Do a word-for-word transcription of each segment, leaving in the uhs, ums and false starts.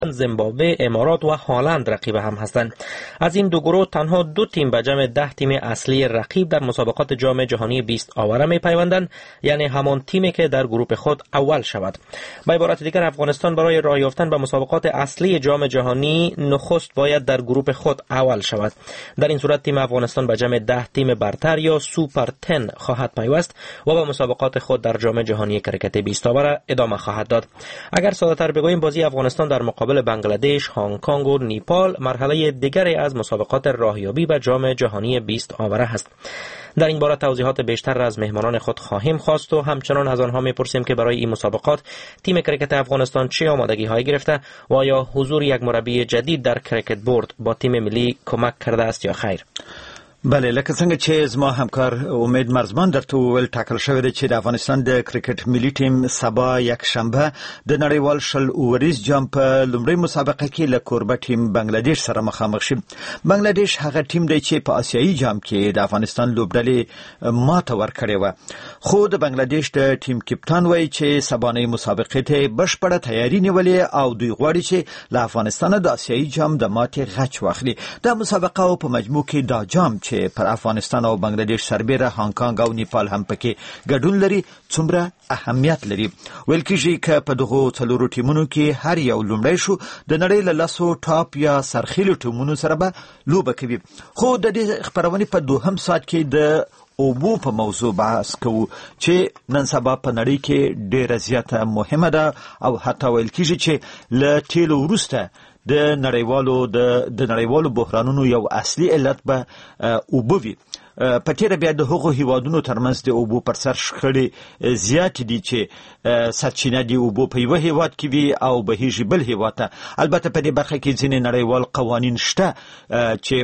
زیمبابوه، امارات و هالند رقیب هم هستند. از این دو گروه تنها دو تیم به جمع ده تیم اصلی رقیب در مسابقات جام جهانی بیست آوره می پیوندند، یعنی همان تیمی که در گروه خود اول شود. به عبارت دیگر افغانستان برای راه یافتن به مسابقات اصلی جام جهانی نخست باید در گروه خود اول شود. در این صورت تیم افغانستان به جمع ده تیم برتر یا سوپر ده خواهد پیوست و به مسابقات خود در جام جهانی کرکت بیست آوره ادامه خواهد داد. اگر ساده‌تر بگوییم بازی افغانستان در مقابل بنگلادش، هنگ کنگ و نیپال مرحله دیگری از مسابقات راهیابی به جام جهانی بیست آوره است. در این باره توضیحات بیشتر را از مهمانان خود خواهیم خواست و همچنان از آنها میپرسیم که برای این مسابقات تیم کرکت افغانستان چه آمادگی هایی گرفته و آیا حضور یک مربی جدید در کرکت بورد با تیم ملی کمک کرده است یا خیر. بله، لکه څنګه چې زما همکار امید مرزمان درته وویل ټاکل شوی دی چې د افغانستان د کرکټ ملي ټیم سبا یک شنبه د نړیوال شل اووریز جام په لومړۍ مسابقه کې له کوربه ټیم بنگلادیش سره مخامخ شي. بنگلادیش هغه ټیم دی چې په آسیایي جام کې د افغانستان لوبډلې ماته ورکړې وه، خو د بنگلادیش د ټیم کپتان وایي چې سبانۍ مسابقې ته بشپړه تیاری نیولې او دوی غواړي چې له افغانستان د آسیایي جام د ماتې غچ واخلي. د مسابقه او په مجموع کې دا جام چې پر افغانستان او بنگلادیش سربیره هانګ کانګ او نیپال هم پکې ګډون لري څومره اهمیت لري. ویل کېږي که په دغو څلورو ټیمونو کې هر یو لومړی شو د نړۍ له لسو ټاپ یا سرخیلو ټیمونو سره به لوبه کوي. خو د دې خپرونې په دوهم ساعت کې د اوبو په موضوع بحث کوو چې نن سبا په نړۍ کې ډیره زیاته مهمه ده او حتی ویل کېږي چې له تیلو وروسته د نړیوالو د د نړیوالو بحرانونو یو اصلي علت به اوبه وي. په تیره بیا د هغو هیوادونو ترمنځ د اوبو پر سر شخړې زیاتې دي چې سرچینه د اوبو په یوه هیواد کې وي او بهیږي بل هیواد ته. البته په دې برخه کې ځینې نړیوال قوانین شته چې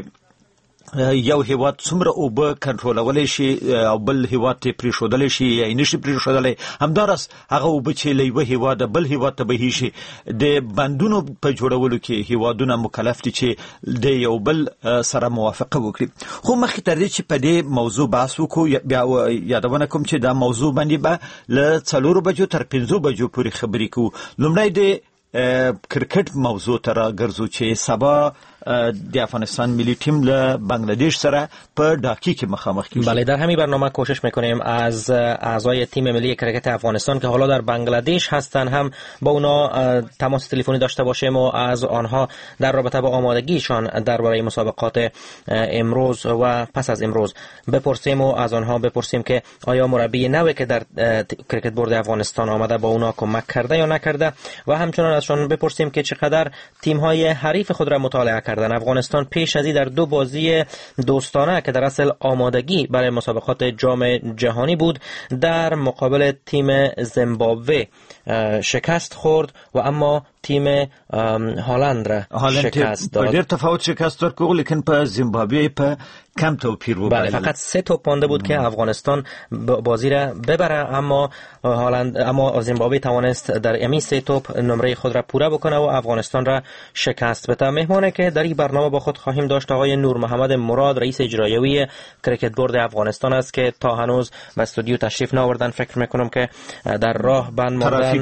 یو هیواد څومره اوبه کنټرولولی شي او بل هیواد ته پرېښودلی شي یا یې نشي پرېښودلی. همداراز هغه اوبه چې له یوه هیواده بل هیواد ته بهیږي د بندونو په جوړولو کې هیوادونه مکلف دي چې د یو بل سره موافقه وکړي. خو مخکې تر دې چې په دې موضوع بحث وکړو بیا یادونه کوم چې دا موضوع باندې به له څلورو بجو تر پنځو بجو پورې خبرې کوو. لومړی د کرکټ موضوع ته راګرځو چې سبا د افغانستان ملی تیم له بنگلادیش سره په ډاکی کې مخامخ کیږي. بله، در همین برنامه کوشش میکنیم از اعضای تیم ملی کرکت افغانستان که حالا در بنگلادیش هستند هم با اونا تماس تلفنی داشته باشیم و از آنها در رابطه با آمادگیشان درباره مسابقات امروز و پس از امروز بپرسیم و از آنها بپرسیم که آیا مربی نوی که در کرکت بورد افغانستان آمده با اونا کمک کرده یا نکرده و همچنان ازشان بپرسیم که چقدر تیم های حریف خود را مطالعه کردن. افغانستان پیش از این در دو بازی دوستانه که در اصل آمادگی برای مسابقات جام جهانی بود در مقابل تیم زیمبابوه شکست خورد و اما تیم هالند را شکست داد. ډېر تفاوت شکست ورکړ، لیکن په زیمبابوه په کم توپیر و. بله، فقط سه توپ مانده بود که افغانستان بازی را ببره، اما هالند اما زیمبابوه توانست در همین سه توپ نمره خود را پوره بکنه و افغانستان را شکست بده. مهمانی که در این برنامه با خود خواهیم داشت آقای نور محمد مراد، رئیس اجرایی کرکت بورد افغانستان است که تا هنوز به استودیو تشریف نآوردن. فکر میکنم که در راه بند ماندن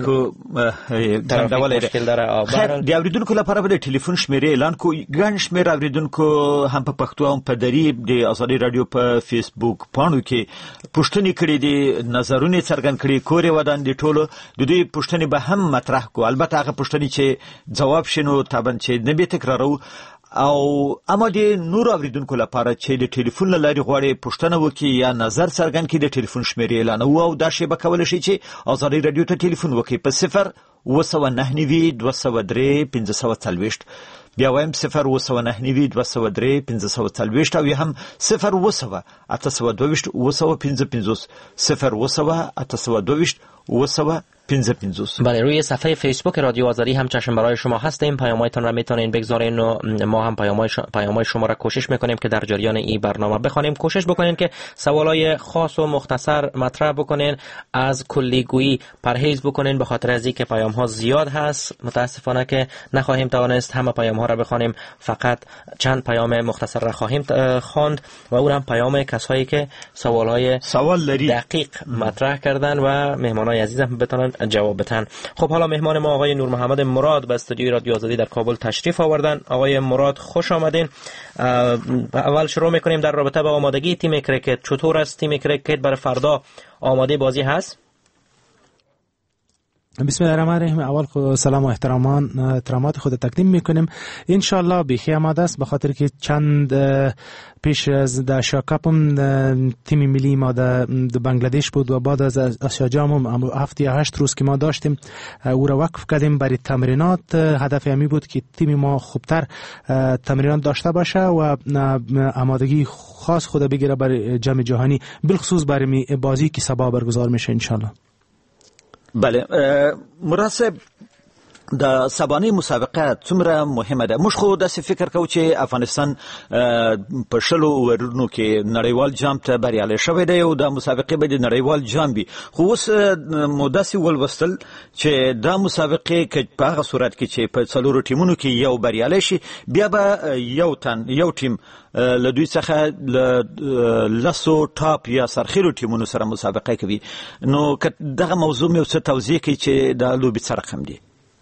ترافیک مشکل داره. خیر، د اوریدونکو لپاره به ټلیفون شمیرې اعلان کو. ګڼ شمېر اوریدونکو هم په پښتو هم په دری د ازادي رادیو په فیسبوک پاڼو کې پوښتنې کړې دي، نظرونه څرګند کړي، کورې ودان دي. ټولو د دوی پوښتنې به هم مطرح کو. البته هغه پوښتنې چې جواب شنو تابن چې نه به تکرارو او اما د نور اوریدونکو لپاره چې د ټلیفون له لارې غواړي پوښتنه وکړي یا نظر څرګند کړي د ټلیفون شمیرې اعلان او دا شی به کولی شي چې ازادي رادیو ته ټلیفون وکړي په صفر اوه سوه نهه نوي دوه سوه درې پنځه سوه څلوېښت. بیا وایم صفر اوه سوه نهه نوي دوه سوه درې پنځه سوه څلوېښت او یا هم صفر اوه سوه اته سوه دوه ویشت اوه سوه پنځه پنځوس صفر اوه سوه اته سوه دوه ویشت اوه سوه پنځه پنځوس. بله، روی صفحه فیسبوک رادیو آزادی هم چشم برای شما هستیم. پیام‌هایتان را میتونین بگذارین و ما هم پیام‌های پیام‌های شما را کوشش میکنیم که در جریان این برنامه بخوانیم. کوشش بکنین که سوالای خاص و مختصر مطرح بکنین، از کلیگویی پرهیز بکنین به خاطر از اینکه پیام‌ها زیاد هست. متاسفانه که نخواهیم توانست همه پیام‌ها را بخوانیم، فقط چند پیام مختصر را خواهیم خواند و اون هم پیام کسایی که سوالای سوال لري دقیق مطرح کردن و مهمانای عزیزم بتونن جواب بدن. خب حالا مهمان ما آقای نور محمد مراد به استودیوی رادیو آزادی در کابل تشریف آوردن. آقای مراد خوش آمدین. اول شروع میکنیم در رابطه با آمادگی تیم کریکت. چطور است تیم کریکت برای فردا آماده بازی هست؟ بسم الله الرحمن الرحیم. اول سلام و احترامان احترامات خود تقدیم میکنیم. ان شاء الله بیخی آماده است، به خاطر که چند پیش از د شاکاپ هم تیم ملی ما در بنگلادش بود و بعد از آسیا جام هم هفت یا هشت روز که ما داشتیم او را وقف کردیم برای تمرینات. هدف همی بود که تیم ما خوبتر تمرینات داشته باشه و آمادگی خاص خود بگیره برای جام جهانی، بالخصوص برای بازی که سبا برگزار میشه ان شاء الله. بله مراسب د سبانه مسابقه څومره مهمه ده؟ موږ خو داسې فکر کوو چې افغانستان په شلو ورونو کې نړیوال جام ته بریالی شوی دی او د مسابقې به د نړیوال جام وي، خو اوس مو داسې ولوستل چې دا مسابقې که په هغه صورت کې چې په څلورو ټیمونو کې یو بریالی شي بیا به یو تن یو ټیم له دوی څخه لسو ټاپ یا سرخیرو ټیمونو سره مسابقه کوي. نو که دغه موضوع مې څه توضیح کړي چې دا لوبې څه رقم دي؟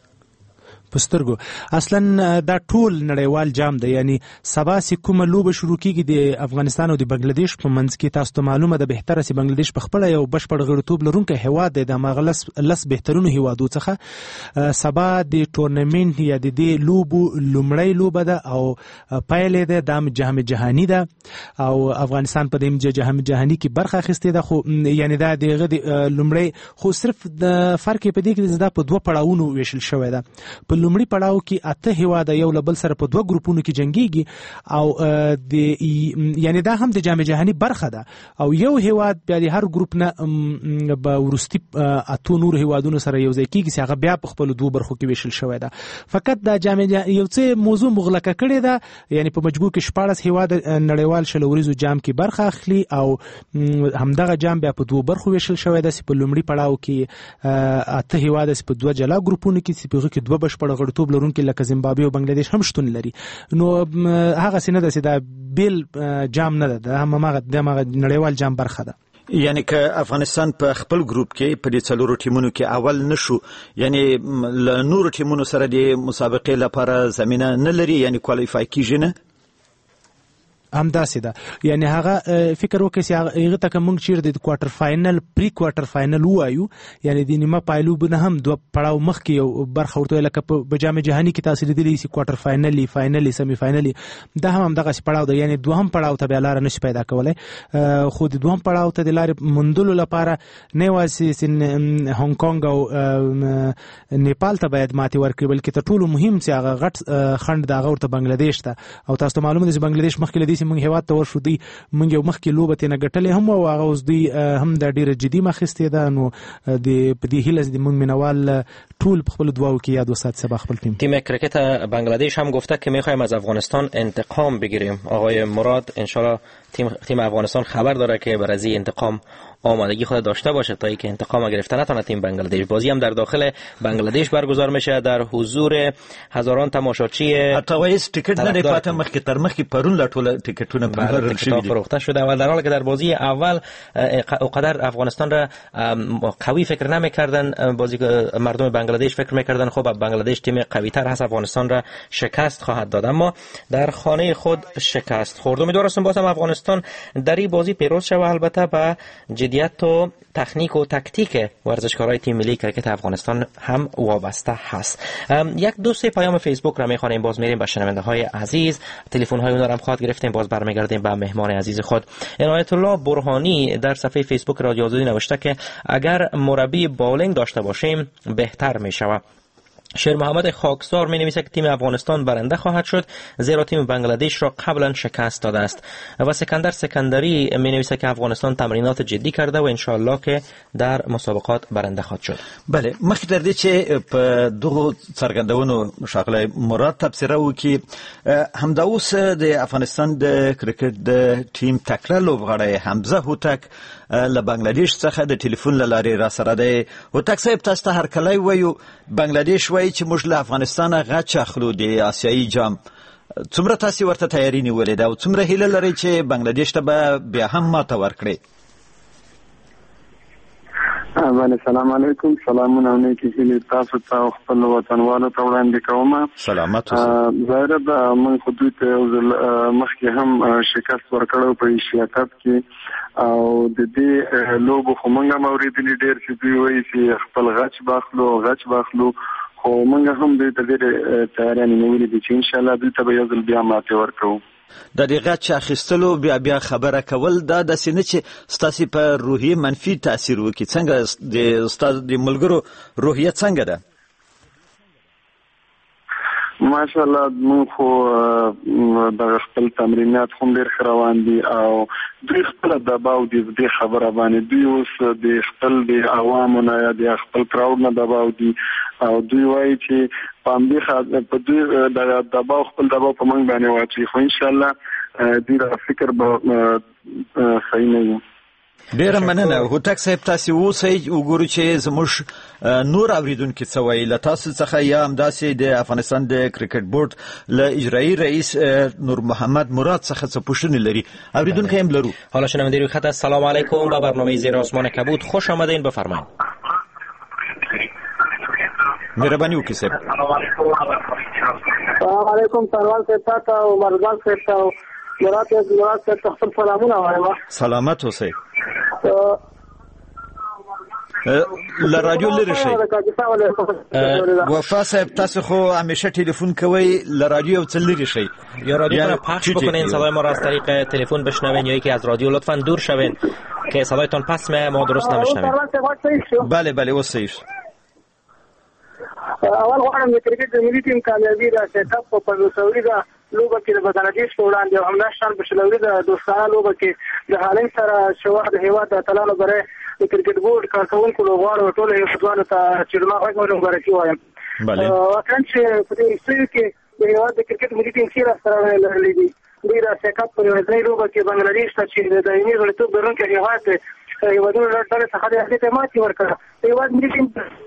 پسترګو اصلا دا ټول نړیوال جام دی، یعنی سبا سي کومه لوبه شروع کیږي د افغانستان او د بنگلاديش په منځ کې. تاسو ته معلومه ده بهتره سي بنگلاديش په خپل یو بشپړ غړیتوب لرونکي هیواد دی، د مغلس لس بهترونو هیوادو څخه. سبا د ټورنمنت یا د دې لوبو لومړی لوبه ده او پایلې ده د جام جهانی ده او افغانستان په دې جام جهانی کې برخه اخیسته ده. خو یعنی دا دغه لومړی خو صرف د فرق په دې کې د په دوه پړاوونو ویشل شوی ده. په لومړي پړاو کې اته هیواد یو لبل سره په دوه ګروپونو کې جنگيږي او د یعنی دا هم د جام جهانی برخه ده او یو هیواد بیا د هر ګروپ نه به ورستي اته نور هیوادونو سره یو ځای کېږي چې هغه بیا په خپل دوه برخو کې ویشل شوی ده. فقط د جام یو څه موضوع مغلقه کړی ده، یعنی په مجموع کې شپاړس هیواد نړیوال شلوریزو جام کې برخه اخلي او همدغه جام بیا په دوه برخو ویشل شوی ده. چې په لومړي پړاو کې اته هیواد په دوه جلا ګروپونو کې چې په کې دوه بشپړ غړیتوب لرونکي لکه زیمبابوې او بنگلاديش هم شتون لري. نو هغه څه نه ده چې دا بیل جام نه ده، دا هم هغه د نړیوال جام برخه ده. یعنی که افغانستان په خپل ګروپ کې په دې څلورو ټیمونو کې اول نشو، یعنی له نورو ټیمونو سره د مسابقې لپاره زمینه نه لري، یعنی کوالیفای کیږي نه؟ هم داسې ده، یعنی هغه فکر وکړي چې هغه ته کوم چیر د کوارټر فائنل پری کوارټر فائنل وایو، یعنی د نیمه پایلو نه هم دوه پړاو مخکې یو برخه ورته لکه په جام جهانی کې تاسو لیدلی چې کوارټر فائنل فائنل سیمی فائنل دا هم دغه پړاو ده، یعنی دوهم پړاو ته به لار نشي پیدا کولای. خو د دوهم پړاو ته د لار مندلو لپاره نه واسي هنګ کونګ او نیپال ته باید ماتي ورکړي، بلکې ته ټولو مهم چې هغه غټ خند دغه ورته بنگلاديش ته. او تاسو معلومه ده چې بنگلاديش مخکې مونږ هیواد ته ورشو دی مونږ یو مخکې لوبه تنه ګټلې هم او هغه اوس دی هم د ډیره جدي مخسته ده. نو د په دې هیله د مونږ منوال ټول په خپل دواو کې یاد وسات سبا خپل تیم. تیم کریکت بنگلاديش هم گفته که میخوایم از افغانستان انتقام بگیریم. آقای مراد انشالله تیم تیم افغانستان خبر داره که برای انتقام آمادگی خود داشته باشه تا اینکه انتقام گرفته نتونه تیم بنگلاديش. بازی هم در داخل بنگلاديش برگزار میشه در حضور هزاران تماشاچی. حتی وایس تیکت نه فاطمه مخکې تر مخکې پرون لا ټول تیکتونه پر شوی فروخته شده و در حالی که در بازی اول اونقدر افغانستان را قوی فکر نمیکردن، بازی مردم بنگلاديش فکر میکردن خب بنگلاديش تیم قوی تر هست افغانستان را شکست خواهد داد، اما در خانه خود شکست خورد. امیدوارم باز هم افغانستان در این بازی پیروز شود، البته با جدیت و تکنیک و تاکتیک ورزشکارای تیم ملی کریکت افغانستان هم وابسته هست. یک دو سه پیام فیسبوک را میخوانیم، باز میریم به شنونده های عزیز، تلفن های اونها را هم خواهد گرفتیم، باز برمیگردیم به مهمان عزیز خود. عنایت الله برهانی در صفحه فیسبوک رادیو آزادی نوشته که اگر مربی باولینگ داشته باشیم بهتر میشود. شیر محمد خاکسار می نویسه که تیم افغانستان برنده خواهد شد زیرا تیم بنگلاديش را قبلا شکست داده است. و سکندر سکندری می نویسه که افغانستان تمرینات جدی کرده و انشالله که در مسابقات برنده خواهد شد. بله، مخکې تر دې چې په دغه څرګندونو ښاغلی مراد تبصره وکړي، همدا اوس د افغانستان د کرکټ د ټیم تکړه لوبغاړی حمزه هوتک له بنگلاديش څخه د ټلیفون له لارې را سره دی. هوتک صاحب، تاسو ته هرکلی وایو. بنگلاديش وایي چې موږ له افغانستانه غچ اخلو د آسیایي جام. څومره تاسو ورته تیاری نیولې ده او څومره هیله لرئ چې بنگلاديش ته به بیا هم ماته ورکړي؟ باندې سلام علیکم سلامونه نیکی هیلې تاسو ته خپل وطنوالو ته وړاندې کوم. سلامات اوسئ. ظاهره د من خو دوی ته مخکې هم شکست ورکړو په ایشیا کپ کې او د دې لوبو خو موږ هم اورېدلي ډېر چې دوی وایي چې خپل غچ باخلو غچ باخلو خو موږ هم دوی ته ډېرې تیاریانې نیولې دي چې انشاءالله دوی ته به یو ځل بیا ماتې ورکوو. د دې غچ اخیستلو بیا بیا خبره کول دا داسې نه چې ستاسې په روحیه منفي تاثیر وکړي. څنګه د ستاسو د ملګرو روحیه څنګه ده؟ ماشاءالله موږ خو د خپل تمرینات هم ډېر ښه روان دي او دوی خپل دباو دي د خبره باندې دوی اوس د خپل د عوامو نه یا د خپل کراود نه دباو دي او دوی وایي چې په همدې په دوی د دباو خپل دباو په موږ باندې واچوي خو انشاءالله دوی د فکر به صحیح نه وي. ډیره مننه. هوتک صاحب تاسو اوسئ وګورئ چې زموږ نور اوریدونکو څه وایي. له تاسو څخه یا همداسې د افغانستان د کرکټ بورډ له اجرایي رئیس نور محمد مراد څخه څه پوښتنې لري. اوریدونکو هم لرو. حالا شنونده روی خط سلام علیکم به برنامه زیر آسمان کبود خوش آمدین. بفرمایید. مهرباني وکړئ صاحب. سلام علیکم سروان صاحب ته او مرزان صاحب ته مراد مراد صاحب ته خپل سلامونه وایم. سلامت اوسئ. له رادیو لرې شئ. وفا صاحب تاسو خو همیشه تلفن کوئ له رادیو یو څه لرې شئ یا رادیو را پخش بکنین صدای ما را از طریق تلفن بشنوین یا یکی از رادیو لطفا دور شوین که صدایتان پس میاد ما درست نمیشنویم. بله بله اوسئ. اول غواړم د کرکټ د ملي ټیم کامیابي را سیټاپ په پنځوسوري دا لوبه کې د بنگلاديش په وړاندې او همداشان په شلوري د دوستانه لوبه کې د هالند سره شوه د هیواد د اتلانو برای د کرکټ بورډ کارکونکو لوبغاړو ټول هیوادوالو ته چې ما غواړم مبارکي وایم. واقعا چې په دې سیمه کې د هیواد د کرکټ ملي ټیم سره سره لرلې دي دوی د سیټاپ په ورځنۍ لوبه کې بنگلاديش ته چې د دایمي غړیتوب لرونکي هیواد هیوادونو لپاره څخه د هغې ماتې ورکړه. هیواد ملي ټیم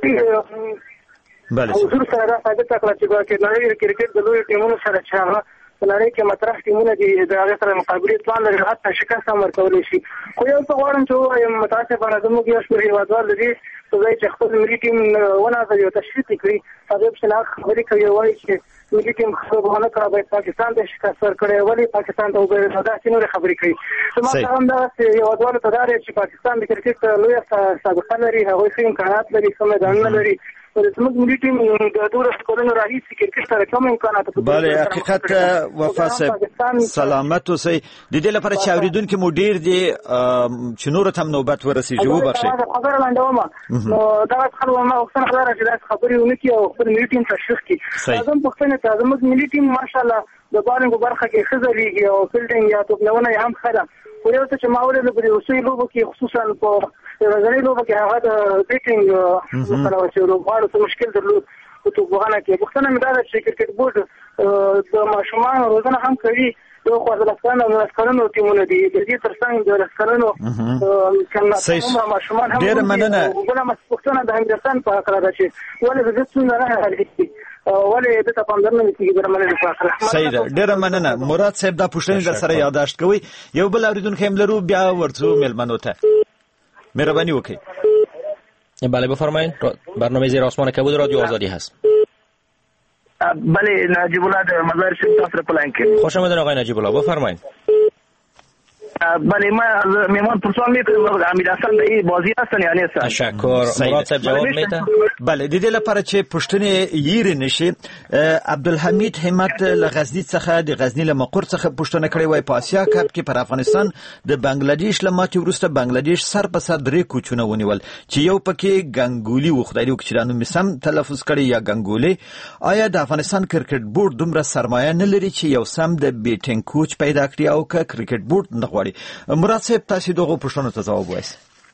بله حضور سره دا ثابت کړه چې د نړۍ کرکټ د لویو ټیمونو سره چې هغه په نړۍ کې مطرح ټیمونه دي د هغې سره مقابلې توان لري حتی شکست هم ورکولی شي. خو یو څه غواړم چې ووایم متاسفانه زموږ یو شمېر هېوادوال د دې په ځای چې خپل ملي ټیم ونازوي او تشویق یې کړي هغې پسې ناحق خبرې کوي وایي چې ملي ټیم ښه لوبه ونه کړه باید پاکستان ته شکست ورکړی ولې پاکستان ته وګورئ نو داسې نورې خبرې کوي. زما سره همدغسې هېوادوالو ته دا دی چې پاکستان د کرکټ لویه سابقه لري هغوی ښه امکانات لري ښه میدانونه لري زموږ ملي ټیم د دولس کلونو راهیسې کرکټ سره کم امکانات بله حقیقت وفا صاحب سلامت اوسئ. د دې لپاره چې اورېدونکي مو ډېر دي چې نورو ته هم نوبت ورسېږي وبخښئ خبره لنډومه نو دغه خلک ما غوښتنه دا ده چې داسې خبرې ونه کړي او خپل ملي ټیم تشویق کړي. لازم پوښتنې ته زموږ ملي ټیم ماشاءالله د بالینګ په برخه کې ښه ځلېږي او فیلډینګ یا توپنونه یې هم ښه ده. خو یو څه چې ما ولیدل په دې وروستیو لوبو کې خصوصا په ورځنۍ لوبه کې هغه د بیټینګ مثلا چې لوبغاړو څه مشکل درلود په توپوهنه کې. پوښتنه مې دا ده چې کرکټ بورډ د ماشومانو روزنه هم کوي. یو خو د لس کلنو او نولس کلنو ټیمونه دي د دې تر څنګ د لس کلنو کم ماشومان هم ډېره مننه. بله پوښتنه د هندوستان په هکله ده چې ولې د دې ستونزه نه حل کېږي ولې د ته پاملرنه نه کېږي د منلو په هکله. صحیح ده ډېره مننه. مراد صاحب دا پوښتنې در سره یاداشت کوئ. یو بل اورېدونکی هم لرو بیا ورځو مېلمنو ته مهربانی وکړئ. بله بفرمایید. برنامه زیر آسمان کبود رادیو آزادی هست. بله نجیب الله د مزار شریف تاسو په لاین کې. خوش آمدید آقای نجیب الله بفرمایید. بله ما میمان پرسان میکنم امیر حسن د این بازی هستن یا نه؟ تشکر. مراد صاحب جواب میده. بله د دې لپاره چې پوښتنې یېرې نشي عبدالحمید همت له غزني څخه د غزني له مقر څخه پوښتنه کړې وای په آسیا کپ کې پر افغانستان د بنگلاديش له ماتې وروسته بنگلاديش سر په سر درې کوچونه ونیول چې یو پکې ګنګولي و خدای دې وکړي چې دا نوم سم تلفظ کړي یا ګنګولي. آیا د افغانستان کرکټ بورډ دومره سرمایه نه لري چې یو سم د بیټینګ کوچ پیدا کړي او که کرکټ بورډ نه غواړي؟ مراد صاحب تاسو دغه پوښتنو ته ځواب وایئ.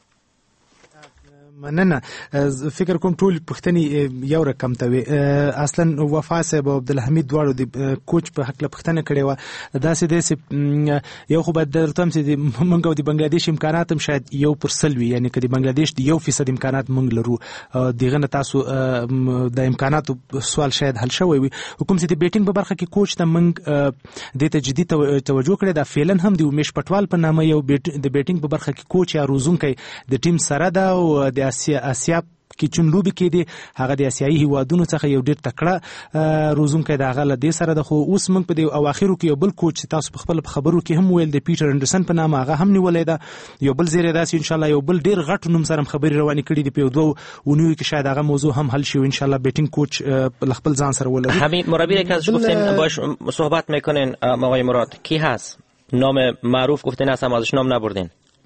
مننه. فکر کوم ټول پښتني یو رقم ته وي. اصلا وفا صاحب او عبدالحمید دواړو د کوچ په حق له پښتنه کړي و دا سې د یو خو به درته چې موږ د بنگلاديش امکانات هم شاید یو پر سل وي یعنی کدي بنگلاديش د یو فیصد امکانات موږ لرو دغه نه تاسو د امکاناتو سوال شاید حل شوی وي. حکومت د بیټینګ په برخه کې کوچ ته موږ د تجدید توجه کړی دا فعلا هم د امیش پټوال په نامه یو د بیټینګ په برخه کې کوچ یا روزونکي د ټیم سره دا او د آسیا کې چون لوبي کې دي هغه د آسیایي هیوادونو څخه یو ډېر تکړه روزونکی د هغه له دې سره د خو اوس موږ په دې اواخرو کې یو بل کوچ تاسو په خپل خبرو کې هم ویل د پیټر انډرسن په نامه هغه هم نیولې ده یو بل زیری داسې ان شاء الله یو بل ډېر غټ نوم سره خبري روانې کړي دي په دوه ونیو کې شاید هغه موضوع هم حل شي ان شاء الله بیټینګ کوچ خپل ځان سره ولري. همین مربی که از گفتین باش صحبت میکنین آقای مراد کی هست؟ نام معروف گفتین اصلا ازش نام نبردین.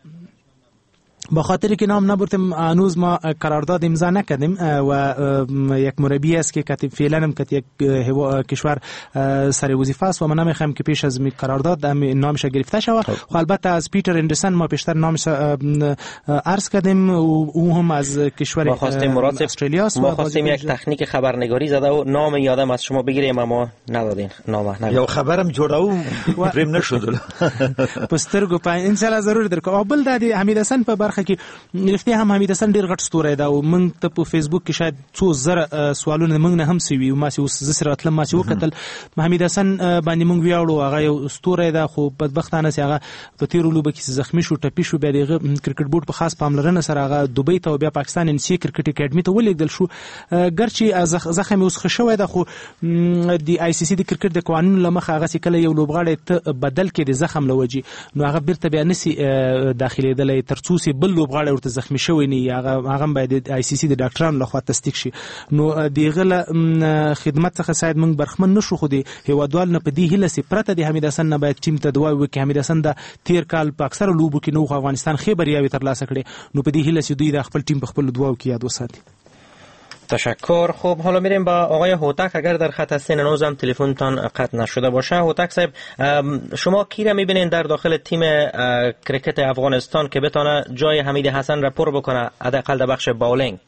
با خاطر که نام نبردیم هنوز ما قرارداد امضا نکردیم و یک مربی است که کتی فعلا هم کتی یک کشور سر وظیفه است و من نمیخوام که پیش از می قرارداد نامش گرفته شود. خب البته از پیتر اندرسن ما پیشتر نامش عرض کردیم و او هم از کشور استرالیا است. ما خواستیم یک تکنیک خبرنگاری زده و نام یادم از شما بگیریم اما ندادین نام نه یا خبرم جوړاو پریم نشود پسترګو په ان شاء الله ضرور درکو. بل د حمید حسن په برخه کې رښتیا هم حمید حسن ډیر غټ ستوری دا او موږ ته په فیسبوک کې شاید څو زره سوالونه موږ نه هم سوي او ما چې اوس زسره اتل ما چې وکتل حمید حسن باندې موږ ویاړو هغه یو ستوری دا خو بدبختانه چې هغه په تیرو لوبه کې زخمی شو ټپي شو بیا د کرکټ بورډ په خاص پاملرنه سره هغه دوبۍ ته او بیا پاکستان ان سي کرکټ اکیډمي ته ولیږدل شو. ګرچې زخم اوس ښه شوی دا خو د آی سی سی د کرکټ د قوانینو له مخه هغه چې کله یو لوبغاړی ته بدل کې د زخم لوجي نو هغه بیرته بیا نسی داخليدلې ترڅو چې بل لوبغاړی ورته زخمی شوی نه هغه هغه باید آی سی سی د ډاکټرانو لخوا تصدیق شي. نو دغه خدمت څخه ساید موږ برخمن نشو خو دی هیوادوال نه په دې هله سي پرته د حمید حسن نه باید ټیم ته دوا وکړي. حمید حسن د تیر کال په اکثر لوبو کې نو افغانستان خې بریاوي ترلاسه کړي نو په دې هله سي دوی د خپل ټیم په خپل دوا کې یاد وساتي. تشکر. خب حالا میریم با آقای هوتک اگر در خط هستین هنوزم تلفنتان قطع نشده باشه. هوتک صاحب شما کی را میبینین در داخل تیم کرکت افغانستان که بتونه جای حمید حسن را پر بکنه حداقل در بخش باولینگ؟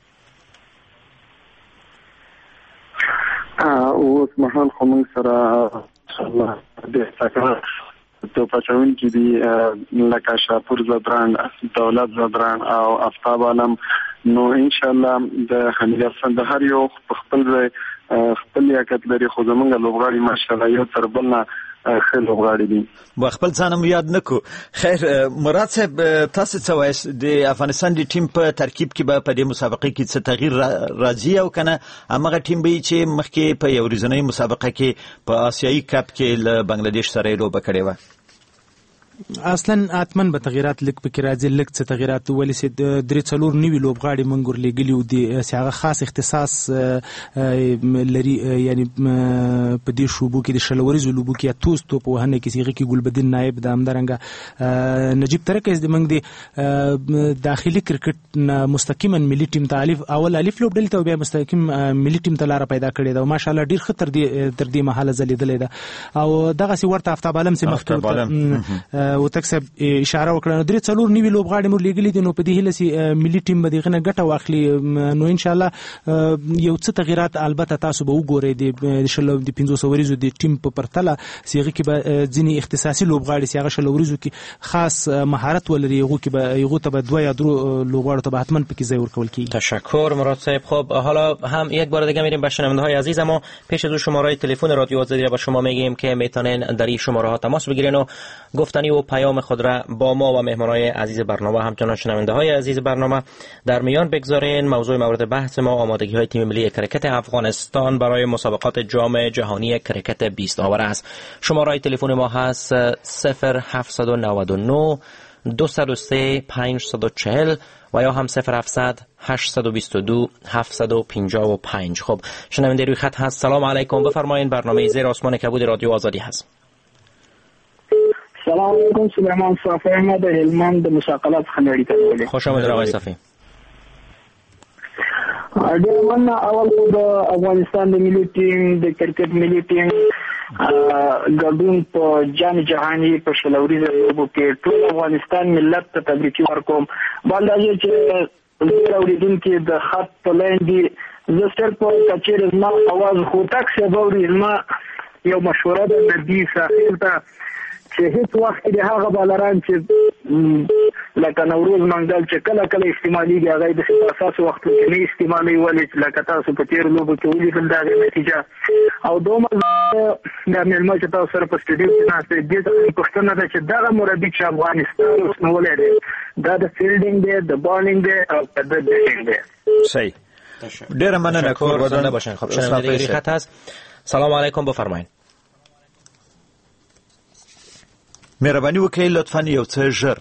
اوس مهال خو موږ سره الله دې تکرار تو پچون کې دی لکه شاپور زدران دولت زدران او افتاب عالم نو ان شاء الله د حمید حسن د هر یو خپل خپل یاکت لري خو زمونږ لوبغاړي ماشاءالله یو تر بل نه ښه لوبغاړي دي. با خپل ځانم یاد نکو. خیر مراد صاحب تاسو څه وایي د افغانستان د ټیم په ترکیب کې به په دې مسابقه کې څه تغییر راځي او کنه هغه ټیم به چې مخکې په یو ورځنۍ مسابقه کې په آسیایي کپ کې له بنگلاديش سره لوبه کړې و؟ اصلا اتمن به تغیرات لک پکې راځي لک څه تغیرات ولې سي درې څلور نیوی لوبغاړي منګور لګلی او دي هغه خاص اختصاص لري یعنی په دې شوبو کې د شلوريزو لوبو کې اتوس تو په هنه کې سیغه کې ګلبدین نائب د امدارنګ نجیب ترکز د منګ دي داخلي کرکټ مستقیما ملي ټیم ته الف اول الف لوب دلته بیا مستقیم ملي ټیم ته لار پیدا کړی دا ماشاءالله ډیر خطر دي تر دې محله زلیدلې ده او دغه سی ورته افتاب عالم سي مخکې او تکسب اشاره وکړه درې څلور نیوی لوبغاړي مور لګلې دي نو په دې هله سي ملي ټیم به دغه نه ګټه واخلي نو ان شاء الله یو څه تغیرات البته تاسو به وګورئ د شلو د پنځوس ورځو د ټیم په پرتله سیغه کې به ځینی اختصاصي لوبغاړي سیغه شلو ورځو کې خاص مهارت ولري یو کې به یو ته به دوه یا درو لوبغاړو ته به حتما پکې ځای ورکول کیږي. تشکر مراد صاحب. خب حالا هم یک بار دیگه میریم به شنونده‌های عزیز اما پیش از شماره تلفن رادیو آزادی را به شما میگیم که میتونین در این شماره ها تماس بگیرین و گفتنی و پیام خود را با ما و مهمانای عزیز برنامه همچنان شنونده‌های عزیز برنامه در میان بگذارین. موضوع مورد بحث ما آمادگی‌های تیم ملی کرکت افغانستان برای مسابقات جام جهانی کرکت بیست آور است. شماره تلفن ما هست صفر هفت نه نه دو صفر سه پنج چهار صفر و یا هم صفر هفت هشت دو دو هفت پنج پنج. خب شنونده روی خط هست. سلام علیکم بفرمایید برنامه زیر آسمان کبود رادیو آزادی هست. سلام علیکم سلیمان صافی احمد هلمند مشاقلات خنوړی ته خوش آمدید آقای صافی. ډیر من اول د افغانستان د ملي ټیم د کرکټ ملي ټیم ګډون په جام جهانی په شلوري لوبو کې ټول افغانستان ملت ته تبریک ورکوم. باندې چې زراوریدون کې د خط په لاندې زه سر په کچېر ما اواز خو تک څه بوري ما یو مشوره د نبی صاحب ته چې هیڅ وخت د هغه بالران چې لکه نوروز منګل چې کله کله استعمالېږي هغه د اساس وخت کې نه استعمالي ولې لکه تاسو په تیر لوبو کې ولیدل دا نتیجه او دومره د ملمه چې تاسو سره په سټډیوم کې ناست دي د پښتنه د چې دغه مربي چې افغانستان اوس نو ولري دا د فیلډینګ دی د بالینګ دی او د بیټینګ دی. صحیح ډیر مننه کور ودان باشین. خب شنونده خط هست. سلام علیکم بفرمایید. مهرباني وکړئ لطفا یو څه ژر.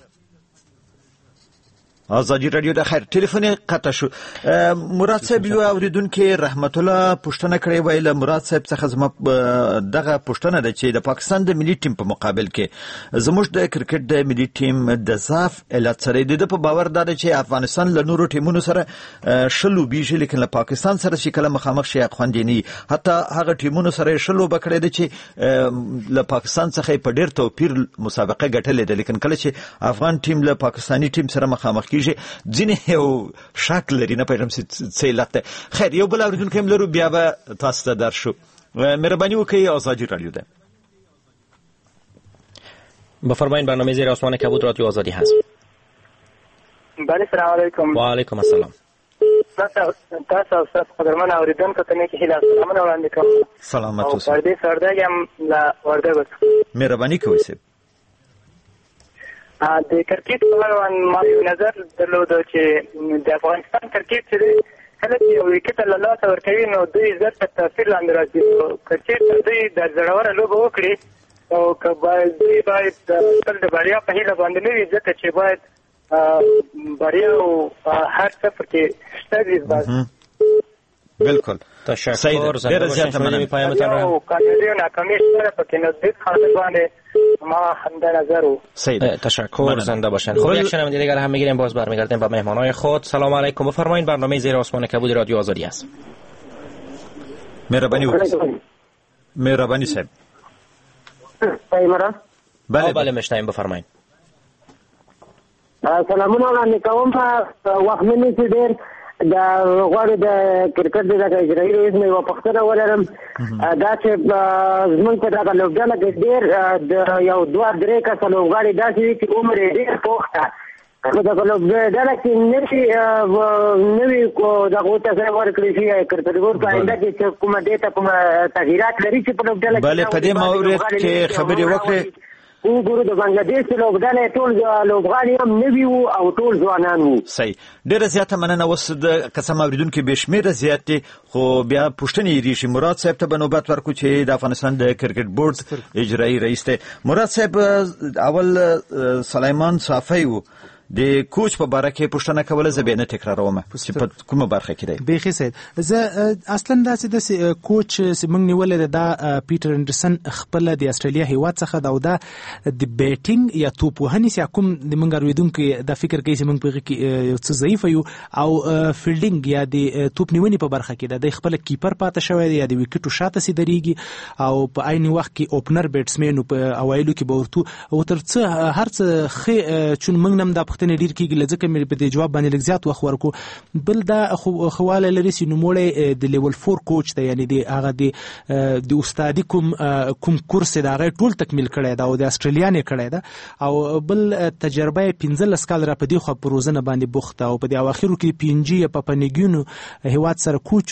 آزادی رادیو د خیر ټلیفون قطع شو. مراد صاحب یو اوریدونکو رحمت الله پښتنه کړې ویله مراد صاحب څخه زما دغه پښتنه ده چې د پاکستان د ملي ټیم په مقابل کې زموږ د کرکټ د ملي ټیم د ضعف علت سره د په باور ده چې افغانستان له نورو ټیمونو سره شلو بیږي لیکن له پاکستان سره چې کله مخامخ شي خوندینی حتی هغه ټیمونو سره شلو بکړې ده چې له پاکستان څخه په ډیر توپیر مسابقه ګټلې ده لیکن کله چې افغان ټیم له پاکستانی ټیم سره مخامخ ځینې یو شک لري نه پېژنم څه علت ده. خیر یو بل اوریدونکی هم لرو بیا به تاسو ته درشو. مهرباني وکړئ آزادی رادیو ده. بفرمایید برنامه زیر آسمان کبود رادیو آزادی هست. بله سلام علیکم. و علیکم السلام. تاسو استاد قدرمن اوریدونکو ته نه کې هیله سلامونه وړاندې کوم. سلامت اوسئ. او پردې سردګ هم لا ورده مهرباني کوئ سه. د کرکټ په اړه ما یو نظر درلود چې د افغانستان کرکټ چې کله چې یو وکټ له لاسه ورکوي نو دوی زر ته تاثیر لاندې راځي. کرکټ دوی د زړوره لوبه وکړي او که باید دوی باید تل د بریا په هیله باندې نه وي ځکه چې باید بریا او هر څه پکې شته وي. بس بالکل تشکر. ډېره زیاته مننه. پیغامتان را او کامیابی او ناکامي سره پکې نزدیک خاطر باندې ما هم در نظر تشکر. زنده باشن. خب یک شنونده دیگر هم میگیریم باز برمیگردیم با مهمانای خود. سلام علیکم بفرمایید برنامه زیر آسمان کبود رادیو آزادی است. مهربانی وکړئ. مهربانی صاحب. پیمرا بله بله مشتایم بفرمایید. سلامونه وړاندې کوم. وخت مې چې ډېر د غواړي د کرکټ د اجرایي رئیس مې یوه پوښتنه ولرم. دا چې زموږ په دغه لوبډله کې ډېر د یو دوه درې کسه لوبغاړي داسې وي چې عمر یې ډېر پوخ ده. په دغه لوبډله کې نوي نوي دغو ته ځای ورکړی شي کرکټ په آینده کې چې کومه دې ته کومه تغییرات لري چې په لوبډله کې بله په دې مورد کې خبرې وکړې. وګورو د بنگلاديش لوبډله ټول لوبغاړي هم نوي وو او ټول ځوانان وو. صحیح ډېره زیاته مننه. اوس د قسم اوریدونکو به شمېره زیات دي خو بیا پوښتنې ریشي. مراد صاحب ته به نوبت ورکو چې د افغانستان د کرکټ بورډ اجرایي رئیس دی. مراد صاحب اول سلیمان صافی وو د کوچ په باره کې پوښتنه کوله زه به نه تکراروم چې په کومه برخه کې دی. بیخي سید زه اصلا داسې د کوچ چې موږ نیولې دا پیټر انډرسن خپل د استرالیا هیواد څخه دا او دا د بیټینګ یا توپ وهنې چې کوم د موږ اوریدونکو د فکر کوي چې موږ په کې یو څه ضعیف یو او فیلډینګ یا د توپ نیونې په برخه کې د خپل کیپر پاتې شوی دی یا د وکټو شاته سي دريږي او په عین وخت کې اوپنر بیټسمن په اوایلو کې به ورته او تر څه هر څه خې چون موږ نم د پښتنې ډیر کېږي لږه مې په دې جواب باندې لږ زیات وخت ورکو. بل دا خواله لري چې نوموړی د لیول فور کوچ دی یعنی د هغه د د استادي کوم کوم کورس دا غي ټول تکمیل کړی دا او د استرالیا نه کړی دا او بل تجربه پنځلس کال را پدې خو پروزنه باندې بوخته او په دې اواخرو کې پینجی په پنګونو هیواد سره کوچ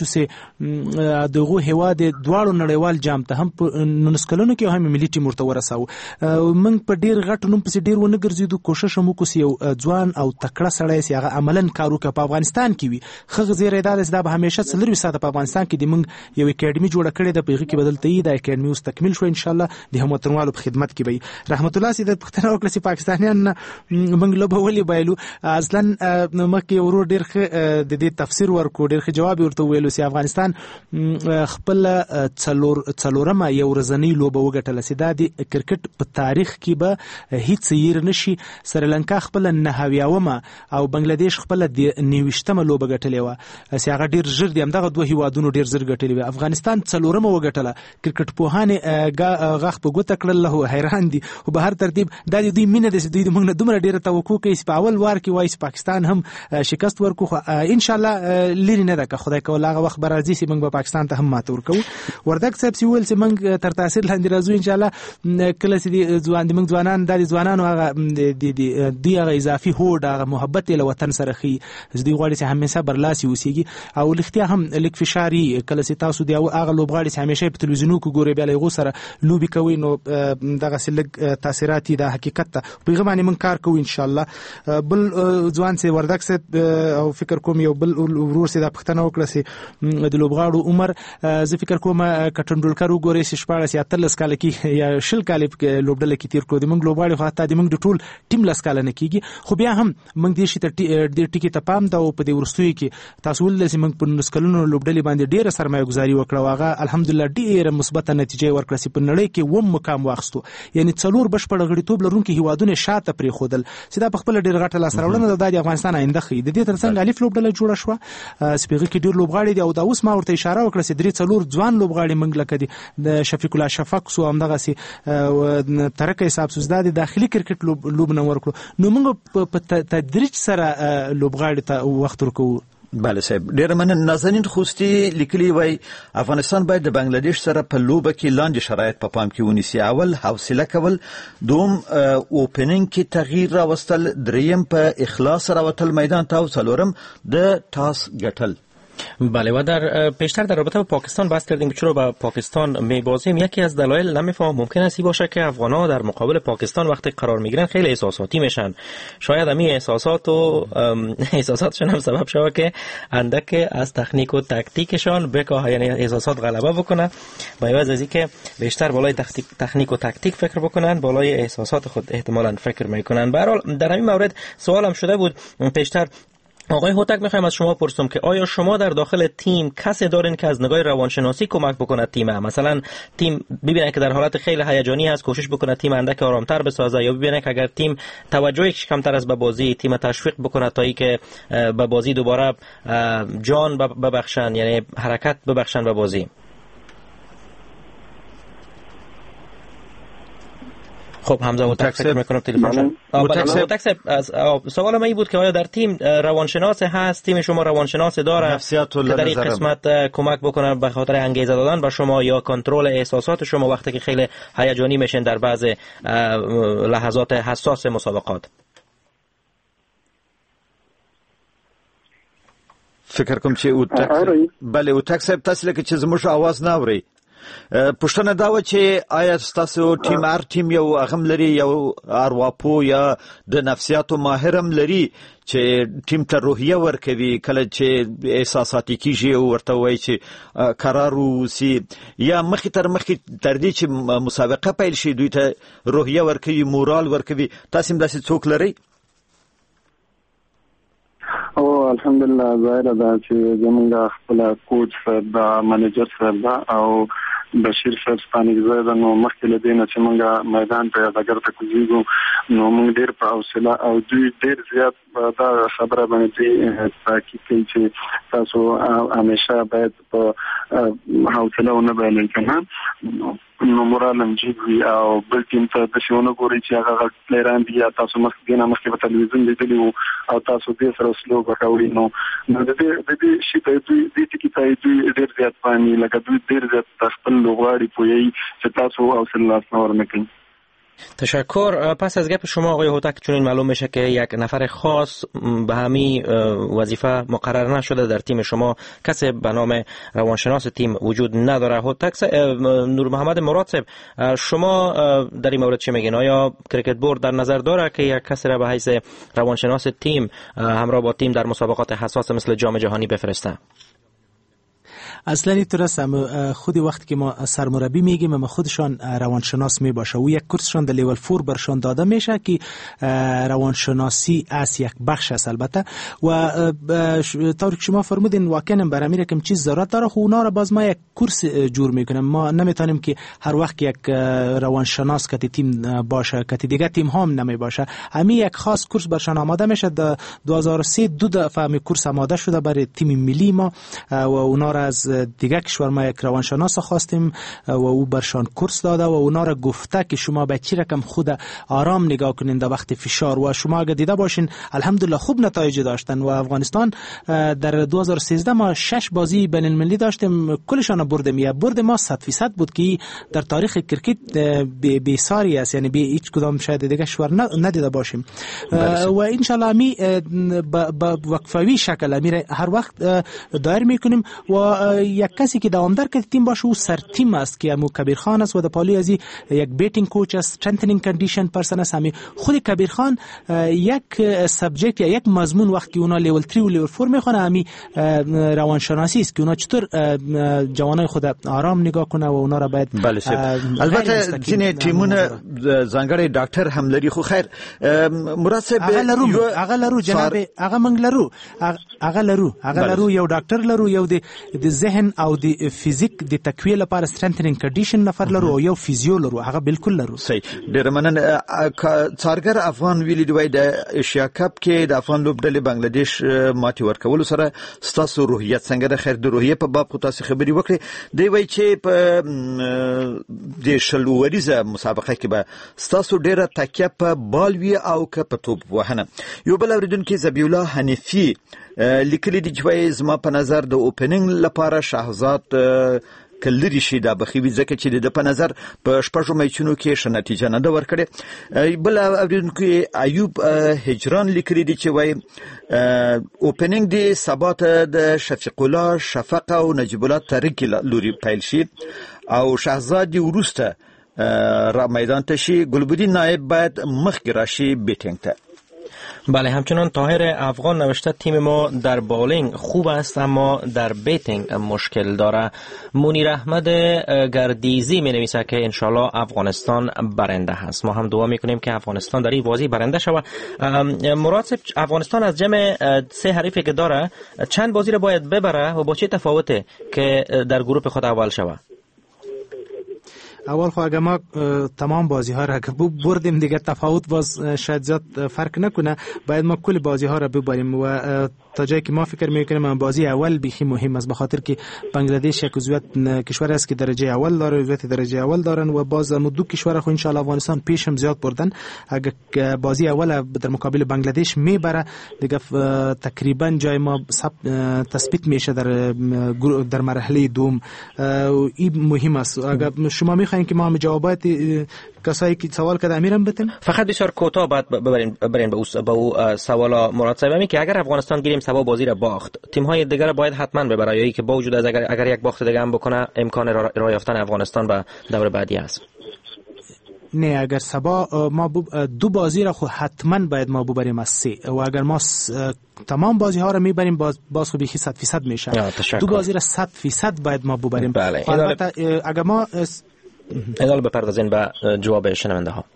سه دغه هیواد دواړو نړیوال جام ته هم نونسکلونو کې هم ملي ټیم ورته ورساو. موږ په ډیر غټ نوم په ډیر ونه ګرځیدو کوشش مو کوسی یو ځوان او تکړه سړی چې هغه عملاً کار وکړي په افغانستان کې وي. خغه زیری دا د به همیشه څلور ساعت په افغانستان کې د موږ یو اکیډمي جوړه کړې ده په هغه کې بدلته ای د اکیډمي اوس تکمیل شو ان شاء الله د هموطنوالو په خدمت کې وي. رحمت الله سید پښتنه وکړه چې پاکستانیان موږ له بولې بایلو اصلا مکه ورو ډیر د دې تفسیر ورکو ډیر جواب ورته ویلو چې افغانستان خپل څلور څلورمه یو ورځنی لوبه وګټله چې د کرکټ په تاریخ کې به هیڅ یې نشي. سریلانکا خپل نه ومه او بنگلاديش خپل د نیوشتمه لوبه ګټلې و چې هغه ډیر زر دي همدغه دوه هیوادونو ډیر زر ګټلې و. افغانستان څلورمه وګټله. کرکټ پوهانه غاخ په ګوته کړل له حیران دي او به هر ترتیب د دې مینه د دوی د موږ دومره ډیره توقع کوي چې په اول وار کې وایي پاکستان هم شکست ورکو ان شاء الله لری نه ده که خدای کول هغه وخت برازي چې موږ په پاکستان ته هم مات ورکو. وردک صاحب سی ول چې موږ تر تاثیر لاندې راځو ان شاء الله کله چې ځوان د موږ ځوانان د ځوانانو هغه د دی هغه اختلافي هوډ هغه محبت له وطن سره خي زدي غواړي چې همیشه برلاسي اوسېږي او لختیا هم لیک فشاري کله چې تاسو دی هغه لوبغاړي چې همیشه په تلویزیونو کې ګوري بیا له غو سره لوبي کوي نو دغه سلګ تاثیرات د حقیقت ته په غوښمن من کار کوو ان شاء الله. بل ځوان سي وردک سي او فکر کوم یو بل ورور سي د پښتنه وکړه سي د لوبغاړو عمر زه فکر کوم کټنډولکر وګوري سي شپږ سي اتلس کال کې یا شل کال کې لوبډل کې تیر کړو د موږ لوبغاړي خو ته د موږ د ټول ټیم لاس کال نه کیږي خو بیا هم موږ دې شي ته د ټیکی ته پام دا په دې ورستوي کې تاسو ول چې موږ په نسکلونو لوبډلې باندې ډیره سرمایه گزاري وکړه واغه الحمدلله ډیره مثبت نتیجه ورکړه چې په نړۍ کې و مقام واخستو یعنی څلور بشپړ غړیتوب لرونکي هیوادونه شاته پرې خودل چې دا په خپل ډیر غټه لاس راوړنه د افغانستان آینده خي د دې ترڅنګ الف لوبډله جوړه شو سپیغه کې ډیر لوبغاړي دي او دا اوس ما ورته اشاره وکړه چې درې څلور ځوان لوبغاړي منګ لکه دي د شفیق الله شفق سو همدغه سي ترکه حساب سوزدادي داخلي کرکټ لوب لوب نه ورکړو نو موږ په تدریج سره لوبغاړي ته وخت ورکو. بله صاحب ډېر مننه. نازنین خوستي لیکلي وای افغانستان باید د بنگلاديش سره په لوبه کې لاندې شرایط په پام کې ونیسي. اول حوصله کول، دوم اوپننګ کې تغییر راوستل، دریم په اخلاص راوتل میدان ته، او څلورم د تاس ګټل. بله و در پیشتر در رابطه با پاکستان بحث کردیم که چرا با پاکستان میبازیم. یکی از دلایل نمیفهم ممکن است باشه که افغان‌ها در مقابل پاکستان وقتی قرار میگیرن خیلی احساساتی میشن. شاید همین احساسات و احساساتشون هم سبب شود که اندک از تکنیک و تاکتیکشان بکاه، یعنی احساسات غلبه بکنه با عوض از اینکه بیشتر بالای تکنیک و تاکتیک فکر بکنن بالای احساسات خود احتمالاً فکر میکنن. به هر حال در همین مورد سوالم شده بود پیشتر آقای هوتک، میخوایم از شما پرسیم که آیا شما در داخل تیم کسی دارین که از نگاه روانشناسی کمک بکنه تیم، مثلا تیم ببینه که در حالت خیلی هیجانی است کوشش بکنه تیم اندک آرامتر بسازه، یا ببینه که اگر تیم توجهش کمتر است به بازی تیم تشویق بکنه تا اینکه به بازی دوباره جان ببخشن، یعنی حرکت ببخشن به بازی؟ خب حمزه هوتک فکر میکنم تلفن هوتک صاحب سوال من این بود که آیا در تیم روانشناس هست، تیم شما روانشناس داره که در این قسمت کمک بکنه به خاطر انگیزه دادن به شما یا کنترل احساسات شما وقتی که خیلی هیجانی میشین در بعض لحظات حساس مسابقات؟ فکر کوم چې هوتک بله هوتک صاحب تاسو لکه چې زموږ आवाज نه اوري. پښتنه دا و چې آیا تاسو ټیم ار ټیم یو اغم لري، یو ارواپو یا د نفسیاتو ماهرم لري چې ټیم ته روحیه ورکوي کله چې احساساتي کیږي او ورته وایي چې قرار وسی، یا مخې تر مخې تر دې چې مسابقه پیل شي دوی ته روحیه ورکوي، مورال ورکوي؟ تاسو هم داسې څوک لري؟ او الحمدلله ظاهر ده چې زمونږ خپل کوچ سره دا منیجر سره دا او بشیر صاحب ستانګ زیاده نو مخکې له دې نه چې موږ میدان ته دګر ته کوزیږو نو موږ ډېر په حوصله او دوی ډېر زیات دا خبره باندې تاکید کوي چې تاسو همیشه باید په حوصله ونه بایلئ کنه نو مورالم جیب وي او بل ټیم ته د شونه ګوري چې هغه پلیران دي یا تاسو مخکې نه مخکې په تلویزیون لیدلی وو او تاسو دې سره سلو وکړئ نو د دې د دې شي ته دوی د دې کې ته دوی ډېر زیات باندې لکه دوی ډېر زیات خپل لوغاړي پوي چې تاسو او سلاس نور نکړئ. تشکر. پس از گپ شما آقای هوتک چون این معلوم میشه که یک نفر خاص به همین وظیفه مقرر نشده در تیم شما، کسی به نام روانشناس تیم وجود نداره. هوتک نور محمد مراد صاحب، شما در این مورد چه میگین؟ آیا کرکت بورد در نظر داره که یک کسی را به حیث روانشناس تیم همراه با تیم در مسابقات حساس مثل جام جهانی بفرسته؟ اصلا اینطور است. خودی وقتی که ما سرمربی میگیم ما خودشان روانشناس می باشه و یک کورسشان در لیول فور برشان داده میشه که روانشناسی از یک بخش است البته و طوری که شما فرمودین واقعا برای میره که چیز ضرورت داره خو اونا را باز ما یک کورس جور میکنیم. ما نمیتونیم که هر وقت یک روانشناس که تیم باشه که دیگه تیم هم نمی باشه. همین یک خاص کورس برشان آماده میشه. در دو هزار و سه دو دفعه می کورس آماده شده برای تیم ملی ما و اونا را از دیگر کشور ما یک روانشناس خواستیم و او برشان کورس داده و اونا را گفته که شما به چی رقم خود آرام نگاه کنین در وقت فشار و شما اگه دیده باشین الحمدلله خوب نتایج داشتن و افغانستان در دو هزار و سیزده ما شش بازی بین المللی داشتیم کلشان بردیم. یا برد ما صد فیصد بود که در تاریخ کرکت بیساری است، یعنی به هیچ کدام شاید دیگه کشور ندیده باشیم و انشالله می با وقفوی شکل امیر هر وقت دایر میکنیم و یک کسی که دوامدار که تیم باشه او سر تیم است که امو کبیر خان است و در پالی ازی یک بیتینگ کوچ است، استرنتنینگ کندیشن پرسن است. همی خود کبیر خان یک سابجکت یا یک مضمون وقت که اونا لیول سه و لیول چهار میخونه همی روانشناسی است که اونا چطور جوانای خود آرام نگاه کنه و اونا را باید البته ځینې ټیمونه ځانګړی ډاکټر هم لري. خو خیر مراد صاحب هغه لرو هغه لرو جناب هغه موږ لرو هغه لرو هغه لرو یو ډاکټر لرو، یو د ذهن او د فزیک د تقویه لپاره سترنتنینګ کنډیشن نفر لرو او یو فیزیو لرو. هغه بالکل لرو. صحیح. ډیر مننه. څارګر افغان ویلي دی د ایشیا کپ کې د افغان لوبډلې بنگلاديش ماتې ورکول سره ستاسو روحیت څنګه د خیر د روحیه په باب خو تاسو خبري وکړي. دی وایي چې په د شلوریزه مسابقه کې به ستاسو ډیره تکیه په بال وی او که په توپ وهنه. یو بل اوریدونکو ذبیح الله حنیفی لیکلي دی چې زما په نظر د اوپننګ لپاره شهزاد کلری شي دا بخیوي ځکه چې د په نظر په شپږو میچونو کې ښه نتیجه نه ده ورکړې. بل اوریدونکو ایوب هجران لیکلي دی چې وایي اوپننګ دی سبا ته د شفیق الله شفق او نجیب الله طارق لوري پیل شي او شهزاد وروسته را میدان ته شي. ګلبدین نایب باید مخکې راشي بیتینګ ته. بله، همچنان طاهر افغان نوشته تیم ما در بالینگ خوب است اما در بیتینگ مشکل داره. منیر احمد گردیزی می نویسه که انشالله افغانستان برنده هست. ما هم دعا می کنیم که افغانستان در این بازی برنده شود. مراد افغانستان از جمع سه حریفی که داره چند بازی را باید ببره و با چه تفاوته که در گروه خود اول شود؟ اول خو اگه ما تمام بازی ها را که بردیم دیگه تفاوت باز شاید زیاد فرق نکنه، باید ما کل بازی ها را ببریم و تا جایی که ما فکر میکنیم بازی اول بیخی مهم است، بخاطر که بنگلادیش یک عضویت کشور است که درجه اول داره، عضویت درجه اول دارن و باز دو کشور خو ان شاء الله افغانستان پیش هم زیاد بردن. اگه بازی اول در مقابل بنگلادیش میبره دیگه تقریبا جای ما تثبیت میشه در در مرحله دوم. این مهم است. اگه شما میخواین که ما هم جوابات کسایی که سوال کرده امیرم بتیم، فقط بسیار کوتاه بعد ببرین ببرین به او به او سوالا مراد صاحب می که اگر افغانستان گیریم سبا بازی را باخت، تیم های دیگر باید حتما ببره یا ای که با وجود از اگر اگر یک باخت دیگه هم بکنه امکان راه یافتن افغانستان به دور بعدی است؟ نه، اگر سبا ما دو بازی را خو حتما باید ما ببریم از سه و اگر ما تمام بازی ها را میبریم باز باز خو بیخی صد فیصد میشه. دو بازی را صد فیصد باید ما ببریم. بله. البته اگر ما ادال بپردازین به جواب شنونده ها.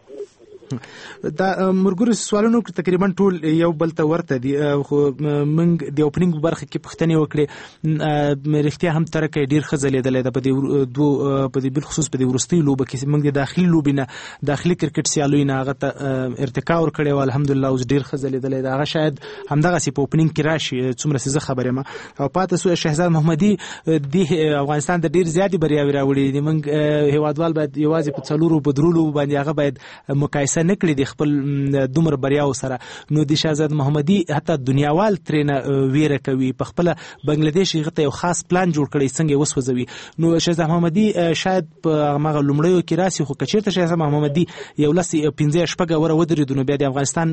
دا مرګور سوالونو تقریبا ټول یو بل ته ورته دي، خو موږ د اوپننګ برخه کې پښتنې وکړې رښتیا هم ترکه ډیر خزلېدلې ده په دې دوه په دې بل خصوص په دې ورستي لوبه کې موږ د داخلي لوبینه داخلي کرکټ سیالوینه هغه ته ارتقا ور کړې او الحمدلله اوس ډیر خزلېدلې ده. هغه شاید همدغه سی په اوپننګ کې راشي څومره څه خبره ما او پاتې سو شهزاد محمدي د افغانستان د ډیر زیاتې بریاوي راوړي دي. موږ هیوادوال باید یوازې په څلورو بدرولو باندې هغه باید مقایسه نکړي د خپل دومره بریاو سره. نو د شهزاد محمدي حتی دنیاوال ترنه ویره کوي په خپل بنگلاديش غته یو خاص پلان جوړ کړی څنګه وسوځوي. نو شهزاد محمدي شاید په هغه لومړیو کې راسي، خو کچیرته شهزاد محمدي یو لس پنځه شپږ وره ودرېدو نو بیا د افغانستان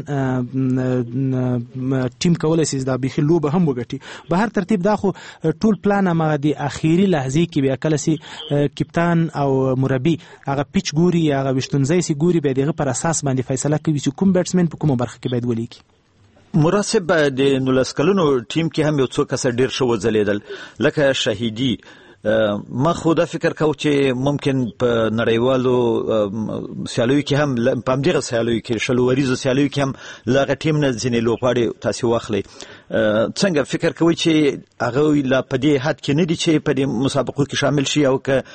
ټیم کولای شي دا به لوبه هم وګټي. به هر ترتیب دا خو ټول پلان ما د اخیری لحظه کې بیا کله سي کپتان او مربي هغه پیچ ګوري هغه وشتونځي سي ګوري به دغه پر اساس باندې فیصله کوي چې کوم بیټسمن په کومه برخه کې باید ولیکي. مراسب د نولس کلونو ټیم کې هم یو څو کس ډیر شو ځلیدل لکه شهیدی. ما خو دا فکر کوم چې ممکن په نړیوالو سیالیو کې هم په همدغه سیالیو کې شلوریزو سیالیو کې هم لغه ټیم نه ځینې لوبغاړي تاسو واخلي. څنګه فکر کوي چې هغه لا په دې حد کې نه دي چې په دې مسابقو کې شامل شي او که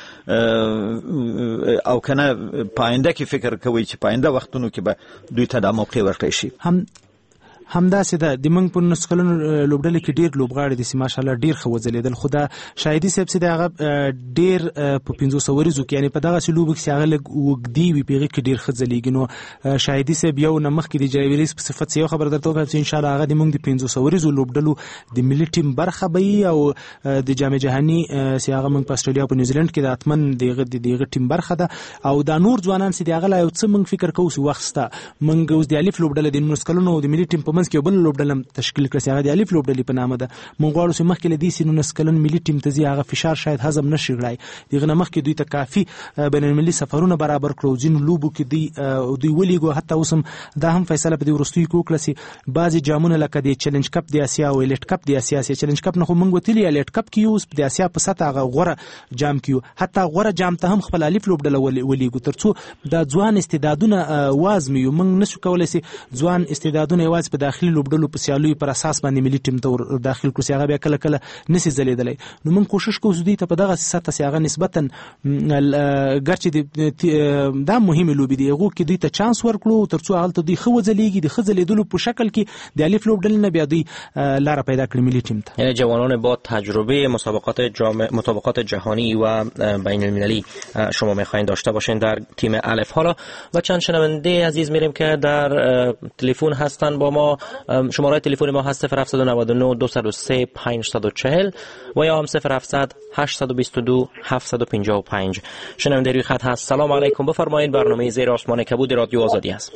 او کنه پاینده کې فکر کوي چې پاینده وختونو کې به دوی ته د موقع ورکړي شي؟ هم همداسې ده د موږ په نولس کلونو لوبډلې کې ډیر لوبغاړي دي چې ماشاءالله ډیر ښه وځلیدل، خو دا شاهدي صاحب چې د هغه ډیر په پنځوس وریزو کې یعنی په دغسې لوبو کې چې هغه لږ اوږدې وي په هغې کې ډیر ښه ځلیږي. نو شاهدي صاحب یو نه مخکې د جایوریز په صفت یو خبره درته وکړم چې انشاءالله هغه د موږ د پنځوس وریزو لوبډلو د ملي ټیم برخه به وي او د جام جهاني چې هغه موږ په استرالیا او په نیوزیلند کې د اتمن د هغه ټیم برخه ده. او دا نور ځوانان چې د هغه لا یو څه موږ فکر کوو چې وخت شته، موږ اوس د الف لوبډله د نولس کلونو د ملي ټیم په منځ کې یو بل لوبډله تشکیل کړه چې هغه د الف لوبډلې په نامه ده. موږ غواړو چې مخکې له دې چې نولس کلن ملي ټیم ته ځي هغه فشار شاید هضم نه شي کړای، دغه نه مخکې دوی ته کافي بین المللي سفرونه برابر کړو، ځینو لوبو کې دوی دوی ولیږو. حتی اوس هم دا هم فیصله په دې وروستیو کې وکړه چې بعضې جامونه لکه د چیلنج کپ د اسیا او ایلیټ کپ د اسیا چې چیلنج کپ نه خو موږ وتلي ایلیټ کپ کې یو د اسیا په سطح هغه غوره جام کې یو، حتی غوره جام ته هم خپل الف لوبډله ولیږو ترڅو دا ځوان استعدادونه وازمو. موږ نشو کولی چې ځوان استعدادونه یوازې په داخلي لوبډلو په سیالیو پر اساس باندې ملي ټیم ته داخل کړو چې هغه بیا کله کله نشي ځلیدلی. نو موږ کوشش کوو چې دوی ته په دغه سطح چې هغه نسبتا ګرچې دا مهمې لوبې دي هغو کې دوی ته چانس ورکړو ترڅو هلته دوی ښه وځلیږي، د ښه ځلیدلو په شکل کې د الف لوبډلې نه بیا دوی لاره پیدا کړي ملي ټیم ته. یعنی جوانان با تجربه مسابقات جام مسابقات جهانی و بین المللی شما میخواین داشته باشین در تیم الف. حالا و چند شنونده عزیز میریم که در تلفن هستن با ما. شماره تلفن ما هست صفر هفت نه نه دو صفر سه پنج صفر چهل و یا هم صفر هفت صفر هشت دو دو هفت پنج پنج. شنونده روی خط هست. سلام علیکم، بفرمایید. برنامه زیر آسمان کبود رادیو آزادی است.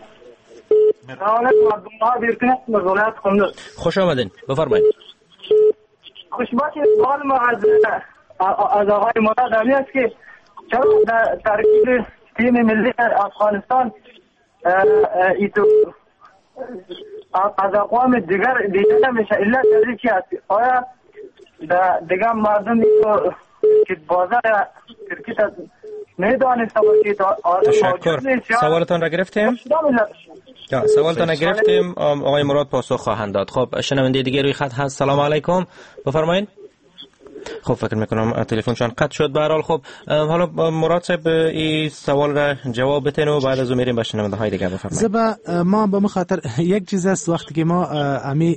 خوش آمدین، بفرمایید. خوشبختی سوال ما از از آقای مراد علی است که چرا در ترکیب تیم ملی افغانستان ایتو از اقوام دیگر دیده نمیشه، علت دلیل چی است؟ آیا دیگر مردم که بازار کرکت میدانسته باشید؟ تشکر. سوالتان را گرفتیم؟ سوالتان را گرفتیم. آقای مراد پاسخ خواهند داد. خب شنونده دیگه روی خط هست. سلام علیکم، بفرمایید. خب فکر میکنم تلفنشان قطع شد. به هر حال خب حالا مراد صاحب این سوال را جواب بدین و بعد از اون میریم به شنونده های دیگه. بفرمایید. زبا ما به مخاطر یک چیز است، وقتی که ما امی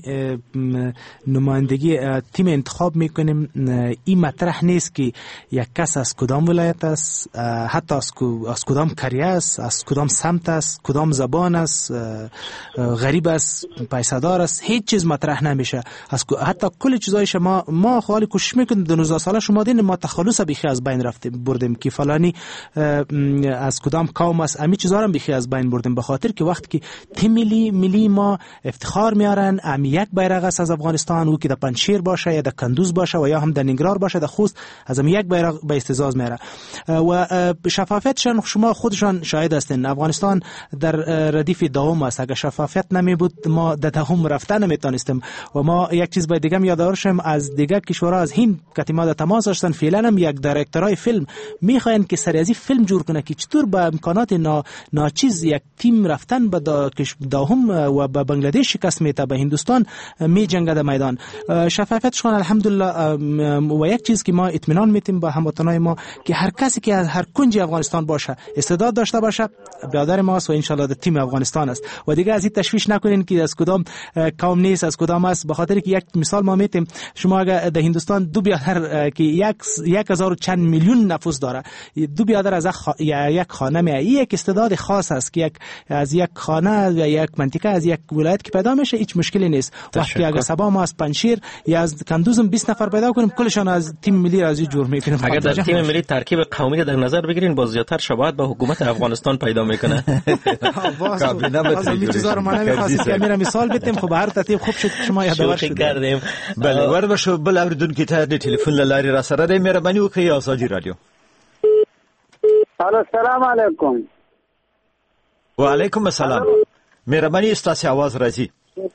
نمایندگی تیم انتخاب میکنیم این مطرح نیست که یک کس از کدام ولایت است، حتی از از کدام قریه است، از کدام سمت است، کدام زبان است، غریب است، پیسه‌دار است، هیچ چیز مطرح نمیشه. از حتی کل چیزای شما ما خالی کوشش میکنیم د نوزده ساله شما دین ما تخلص بیخی از بین رفتیم بردیم که فلانی از کدام قوم است، امی چیزا رو بیخی از بین بردیم به خاطر که وقتی که تیم ملی ملی ما افتخار میارن امی یک بیرق است از افغانستان، او که در پنجشیر باشه یا در کندوز باشه و یا هم در ننگرهار باشه در خوست، از امی یک بیرق به اعتزاز میاره و شفافیتشان شما خودشان شاهد هستین. افغانستان در ردیف دوم است، اگر شفافیت نمی بود ما در دوم رفتن نمیتونستیم. و ما یک چیز باید دیگه یادداشت شیم از دیگه کشورها، از هند که ما در تماس هستن فعلا هم یک دایرکتورای فیلم میخواین که سریازی فیلم جور کنه که چطور با امکانات نا ناچیز یک تیم رفتن به دا داهم و به بنگلادش شکست میده، به هندوستان می جنگه در میدان. شفافیتشون الحمدلله و یک چیز که ما اطمینان میتیم با هموطنای ما که هر کسی که از هر کنج افغانستان باشه استعداد داشته باشه برادر ما است و ان شاء الله تیم افغانستان است. و دیگه از این تشویش نکنین که از کدام قوم نیست از کدام است، به خاطر که یک مثال ما میتیم شما اگر در هندوستان دو بیادر که یک یک هزار و چند میلیون نفوس داره، دو بیادر از خ... یک خانه میه، یک استعداد خاص است که یک از یک خانه یا یک منطقه از یک ولایت که پیدا میشه هیچ مشکلی نیست. وقتی اگر سبا ما از پنجشیر یا از کندوزم بیست نفر پیدا کنیم کلشان از تیم ملی از جور میکنیم. اگر در تیم ملی ترکیب قومی در نظر بگیرین باز زیادتر شباهت به حکومت افغانستان پیدا میکنه. کابینه به چیزا رو ما نمیخواستیم که میرم مثال بدیم. خب هر ترتیب خوب شد شما یادآور کردیم. بله ور بشو بل اوریدونکو ته د ټلیفون لاري را سره د مهرباني وکړئ آزادي رادیو. السلام علیکم. وعلیکم السلام. مهرباني استاسي आवाज راځي.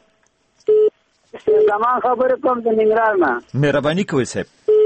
زما خبر کوم د ننګرهار نه. مهرباني کوئ صاحب.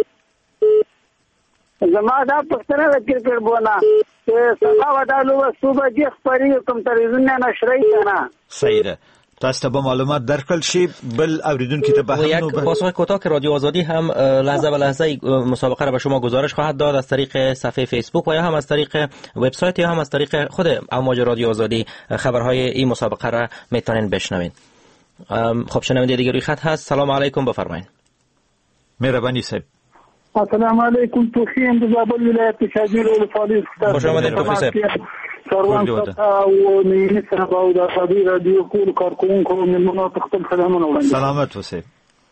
زما دا پښتنه د کرکټ بونا چې سبا ودالو صبح جی خبري کوم تلویزیون نه نشري کنه. صحیح ده. تاسو به معلومات درکړل شي بل اوریدونکو ته به هم یک پاسخ کوتاه که رادیو آزادی هم لحظه به لحظه مسابقه را به شما گزارش خواهد داد از طریق صفحه فیسبوک و یا هم از طریق وبسایت یا هم از طریق خود امواج رادیو آزادی خبرهای این مسابقه را میتونین بشنوین. خب شنونده دیگه روی خط هست. سلام علیکم، بفرمایید. مهربانی صاحب. السلام علیکم. توخیم د زابل ولایت شاجوی ولسوالۍ څخه. خوش آمدید توخی صاحب. سروان او نه صاحب او د صدر رادیو کول کارکونکو ملمنو ته خپل سلامونه وړاندې. سلامت اوسئ.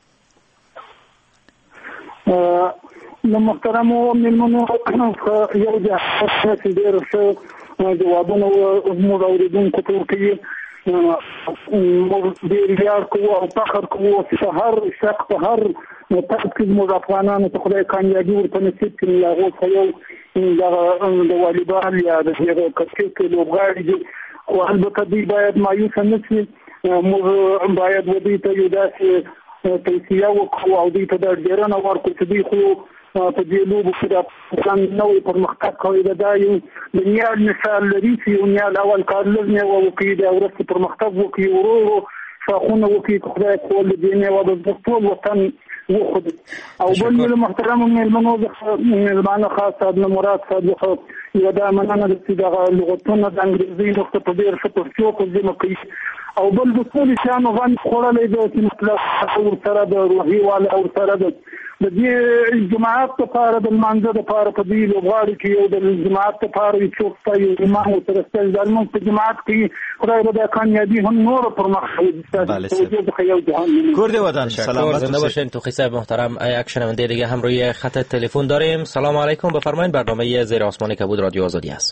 نو محترم ملمنو یو د حساس ډیر څه جوابونه موږ اوریدونکو ته کوي. موږ ډیر یار کوو او فخر کوو چې هر شخص په هر متأكد موږ افغانانو ته خدای کامیابی ورته نصیب کړي. هغه خو یو د والیبال یا د هغه کرکټ لوبغاړي دي، خو البته دوی باید مایوس نه شي. موږ باید ودی ته یو داسې توصیه وکړو او دوی ته د ډیرنه ورکړو چې دوی خو په دې لوبو کې د افغانستان نوې پرمختګ کوي. دا یو د نیال مثال لري چې یو نیال اول کار لږ وکړي، د وروسته پرمختګ وکړي، ورو ورو شاخونه وکړي. خدای کول دې نه و د ټول وطن وخد او بل محترم ملمنو ملمانه خاص ابن مراد صاحب یو دا مننه د دغه لغتونه د انګریزي نقطه په ډیر څه پرچو په ځمه کوي او بل د ټول شانو غن خورلې د چې مطلب او سره د روحي والا او سره د دې جماعت لپاره د منځه لپاره په دې لوغاړي کې یو د جماعت لپاره یو څوک یو امام او سره ستل ځلمون په جماعت کې خدای به د کامیابی هم نور پر مخ وځي. خیال جهان کورد وطن سلامت زنده باشین. توخی صاحب محترم، یک شنونده دیگه هم روی خط تلفن داریم. سلام علیکم، بفرمایید. برنامه زیر آسمان کبود رادیو آزادی است.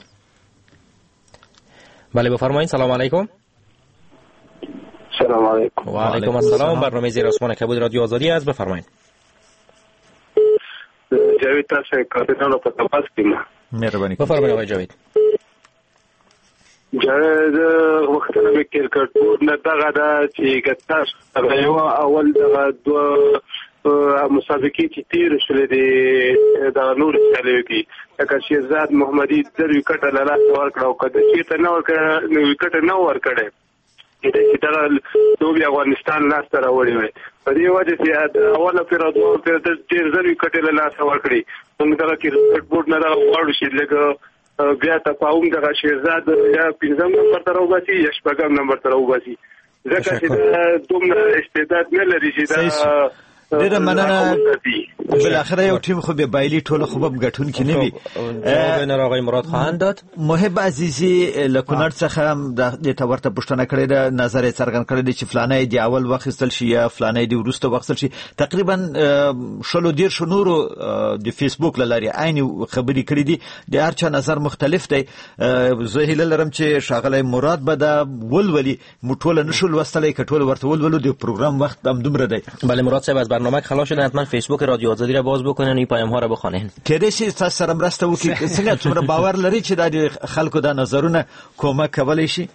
بله بفرمایید. سلام علیکم. سلام علیکم. و علیکم السلام. برنامه زیر آسمان کبود رادیو آزادی است، بفرمایید. جاوید تاسو کارتونو په تاسو کې مهرباني بفرمایئ آقای جاوید. جاوید وخت په کرکټ نه دغه دا چې ګټاس یو اول دغه دوه مسابقې چې تیر شولې دي د نور چلوي کې لکه شهزاد محمدي د وکټ لاله ورکړ او کده چې ته نو ورکړ نو وکټ نو ورکړ چې دا دوی افغانستان لاس ته راوړی وي. په دې وجه چې اوله پیرا دوه پیرا ډېر ځلې کټل لاس ورکړي. موږ دا کرکټ بورډ نه راوړو چې لږ بیا ته پاوم دغه شهزاد یا پنځم نمبر ته راوباسي یا شپږم نمبر ته راوباسي ځکه چې دومره استعداد نه لري چې دا ډېر مننه. بل اخر یو ټیم خو به بایلی ټول خو به ګټون کې نه وي. جواب نه راغی مراد خواهند داد. محب عزیزی لکونر څخه د تورته پښتنه کړې ده، نظر یې څرګند کړی دی چې فلانه دی اول وختل شي یا فلانه دی ورسته وختل شي. تقریبا شلو دیر شنورو د فیسبوک لاري عین خبري کړې دي، د هر چا نظر مختلف دی. زه هیله لرم چې شاغله مراد به دا ولولي مټول نشول وستلې کټول ورته ولولو د پروګرام وخت هم دومره دی. بله مراد صاحب از برنامه خلاص شدن، حتما فیسبوک رادیو آزادی را باز بکنن، این پیام ها را بخونن. کله چې تاسو سره مرسته وکړئ څنګه څومره باور لري چې د خلکو د نظرونه کومک کولای شي؟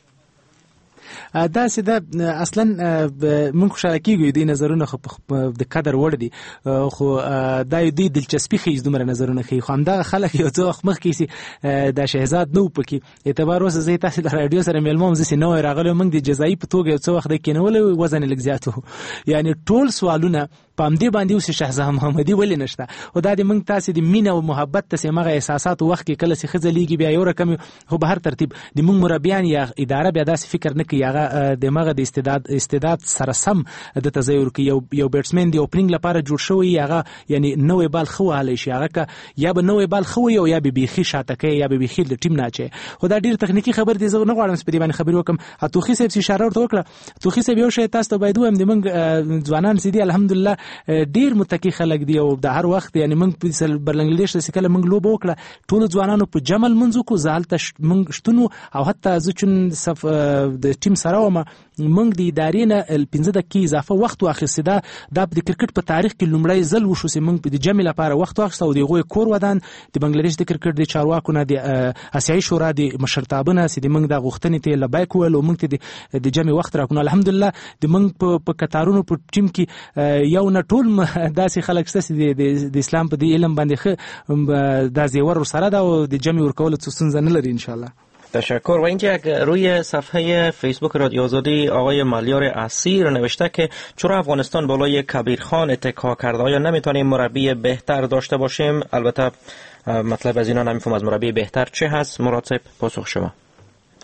دا سي دا اصلا موږ خوشاله کیږو د نظرونو خو د قدر وړ دي، خو دا د دلچسپي خېز دومره نظرونه خې خو هم دا خلک یو څو وخت مخ کیسي د شهزاد نو پکې اعتبار اوس زه تاسو د رادیو سره ملموم زسي نو راغلو موږ د جزایي په توګه یو څو وخت د کینول وزن لږ زیاتو، یعنی ټول سوالونه پام دې باندې اوس شهزاد محمدي ولې نشته او دا د موږ تاسو د مینه او محبت ته مغه احساسات وخت کې کله چې خزلېږي بیا یو رقم خو به هر ترتیب د موږ مربيان یا اداره بیا داسې فکر نه کوي هغه د مغه د استعداد استعداد سره سم د تزایر کې یو یو بیټسمن دی اوپننګ لپاره جوړ شوی هغه یعنی نوې بال خو حاله شي هغه یا به نوې بال خو یو یا به بيخي شاته کوي یا به بيخي د ټیم نه چي خو دا ډیر تخنیکی خبر دی زه نه غواړم سپدی باندې خبرې وکم. اتوخي صاحب چې اشاره ورته وکړه توخي صاحب یو شی تاسو ته باید وایم د موږ ځوانان سيدي الحمدلله ډیر متکی خلک دی او د هر وخت یعنی موږ په برلنګلیش د سکله موږ لوب وکړه ټول ځوانانو په جمل منځو کو زالته موږ شتونو او حتی ځکه صف د ټیم سره و موږ د ادارې نه پنځه دقیقې اضافه وخت واخیسته دا د کرکټ په تاریخ کې لومړی ځل وشو چې موږ د جمع لپاره وخت واخیسته او دغه کور ودان د بنگلاديش د کرکټ د چارواکو نه د اسیایي شورا د مشرتابونه چې د موږ د غوښتنې ته لبیک ول او موږ ته د جمع وخت راکونه الحمدلله د موږ په کتارونو په ټیم کې یو نه ټول داسې خلک ستاسو د اسلام په د علم باندې د زیور سره دا او د جمع ورکول څه ستونزه نه لري ان شاء الله. تشکر. و اینکه روی صفحه فیسبوک رادیو آزادی آقای ملیار اسیر نوشته که چرا افغانستان بالای کبیرخان اتکا کرده، آیا نمیتونیم مربی بهتر داشته باشیم؟ البته مطلب از اینا نمیفهم از مربی بهتر چه هست. مراد صاحب پاسخ شما.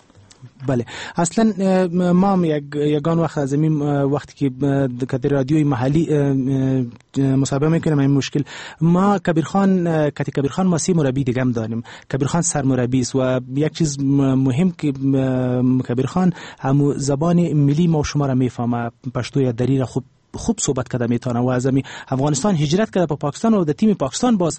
بله اصلا ما هم یک یگان وقت از این وقتی که کدر رادیوی محلی مصاحبه میکنیم این مشکل ما کبیرخان کتی کبیرخان ما سی مربی دیگه هم داریم. کبیرخان سرمربی است و یک چیز مهم که کبیرخان هم زبان ملی ما و شما را میفهمه، پشتو یا دری را خوب خوب صحبت کرده میتونه و از افغانستان هجرت کرده به پاکستان و در تیم پاکستان باز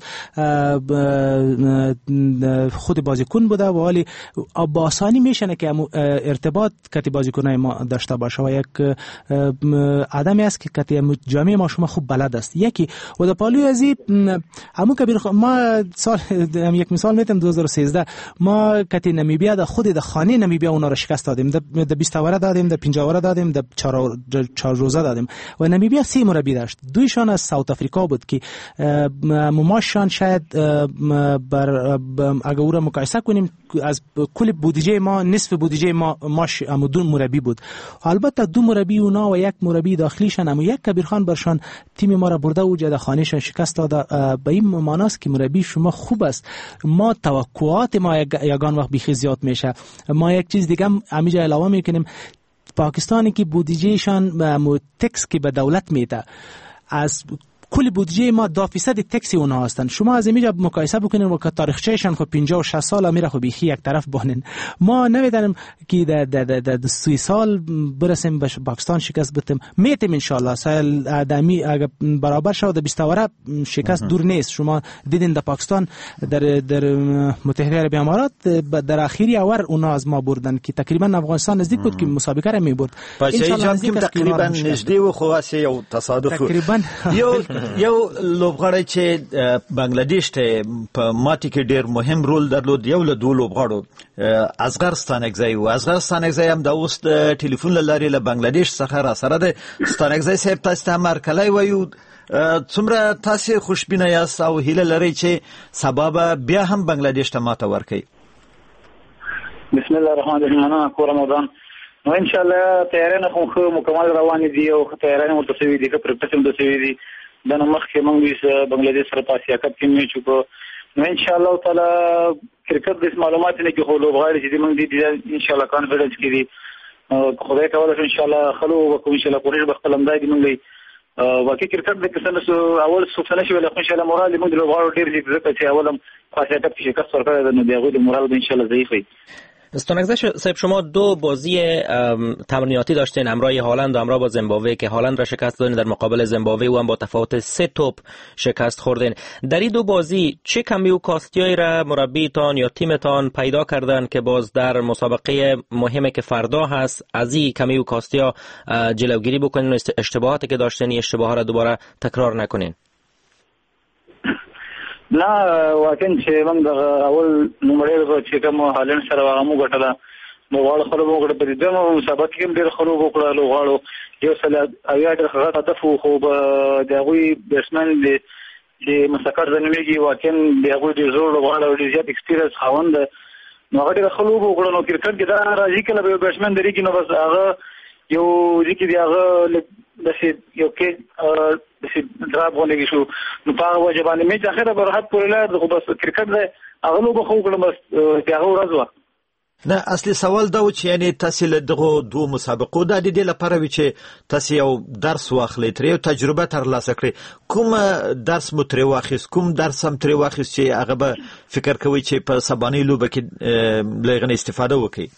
خود بازیکن بوده و حالی با آسانی میشنه که ارتباط کتی بازیکنای ما داشته باشه و یک آدمی است که کتی جامعه ما شما خوب بلد است. یکی و در پالوی ازی همون کبیر ما سال یک مثال میتم دو هزار و سیزده ما کتی نمیبیا در خود در خانه نمیبیا اونا را شکست دادیم، در بیست اوره دادیم، در پنجاه اوره دادیم، در چهار روزه دادیم و نمیبیا سی مربی داشت. دویشان از ساوت افریقا بود که ماشان شاید بر اگر او را مقایسه کنیم از کل بودجه ما نصف بودجه ما ماش ام دو مربی بود. البته دو مربی اونا و یک مربی داخلیشان اما یک کبیرخان برشان تیم ما را برده و جده خانهشان شکست داده. به این معناست که مربی شما خوب است. ما توقعات ما یگان وقت بیخی زیاد میشه. ما یک چیز دیگه هم همینجا علاوه میکنیم، پاکستانی که بودجهشان به تکس که به دولت میده از کل بودجه ما دو فیصد تکسی اونها هستن. شما از اینجا مقایسه بکنین و که تاریخچه‌شان خب پنجاه و شصت سال میره خب بیخی یک طرف بانن. ما نمیدونم که در در در سی سال برسیم به پاکستان شکست بدیم. میتیم ان شاء الله سال آدمی اگه برابر شود بیست اوره شکست دور نیست. شما دیدین در پاکستان در در متحده عربی امارات در اخیری اور اونها از ما بردن که تقریبا افغانستان نزدیک بود که مسابقه را میبرد. ان شاء الله تقریبا نزدیک و خواصه یو تصادف تقریبا یو یو لوبغاړی چې بنگلاديش ته په ماتي کې ډیر مهم رول درلود. یو له دوه لوبغاړو اصغر ستانکزی و اصغر ستانکزی هم د اوس د ټلیفون لارې له بنگلاديش څخه را سره ده. ستانکزی صاحب تاسو ته مرکلای وایو څومره تاسو خوشبینه یاست او هیله لرئ چې سبب بیا هم بنگلاديش ته ماته ورکړي؟ بسم الله الرحمن الرحیم. انا کو رمضان نو ان شاء الله تیارانه خو مکمل روان دي او تیارانه متصوی دي که پرپسم د سوي دي د نمخ کې موږ د بنگلاديش سره په سیاست کې میچو کو نو ان شاء الله تعالی کرکټ د معلومات نه کې خو لوبغاړي چې موږ دي ان شاء الله کانفیډنس کې دي خدای کولای ان شاء الله خلو وکړو ان شاء الله کوشش به خپل امداد دي موږ واکه کرکټ د کسانو اول سوفنه شي ولا ان شاء الله مورال موږ د لوبغاړو ډیر دي چې اولم خاصیت کې شکست ورکړل نو دیغه د مورال ان شاء الله ضعیف وي. استانکزی صاحب شما دو بازی تمریناتی داشتین همراه هالند و همراه با زیمبابوه که هالند را شکست دادین، در مقابل زیمبابوه و هم با تفاوت سه توپ شکست خوردین. در این دو بازی چه کمی و کاستیایی را مربیتان یا تیمتان پیدا کردن که باز در مسابقه مهمه که فردا هست از این کمی و کاستیا جلوگیری بکنین و اشتباهاتی که داشتین اشتباهات را دوباره تکرار نکنین؟ لا واکن چې موږ د اول نمبر چې کوم هالند سره واغمو غټلا نو واړه خلک وګړه په دې دمو مسابقه کې ډېر خلک وکړه لو غاړو یو سل اویا د خغه هدف خو د غوي بیسمن د چې مسکر زنمېږي واکن د غوي د زور غاړه د زیات ایکسپیرینس خاوند نو هغه د خلک وکړه نو کرکټ کې دا راځي کله به بیسمن درې کې نو بس هغه یو ځکه دی هغه د یو کې د دراب غونډې شو نو په وجه باندې مې ځخره برحت پورې لار خو بس کرکټ دی هغه لو بخو کړم بس هغه ورځ نه اصلي سوال دا و چې یعنی تاسو له دغه دوه مسابقو د دې لپاره وی چې تاسو یو درس واخلئ تر یو تجربه ترلاسه کړئ کوم درس مو ترې واخیست کوم درس هم ترې واخیست چې هغه به فکر کوي چې په سبانۍ لوبه کې لږه استفاده وکړي؟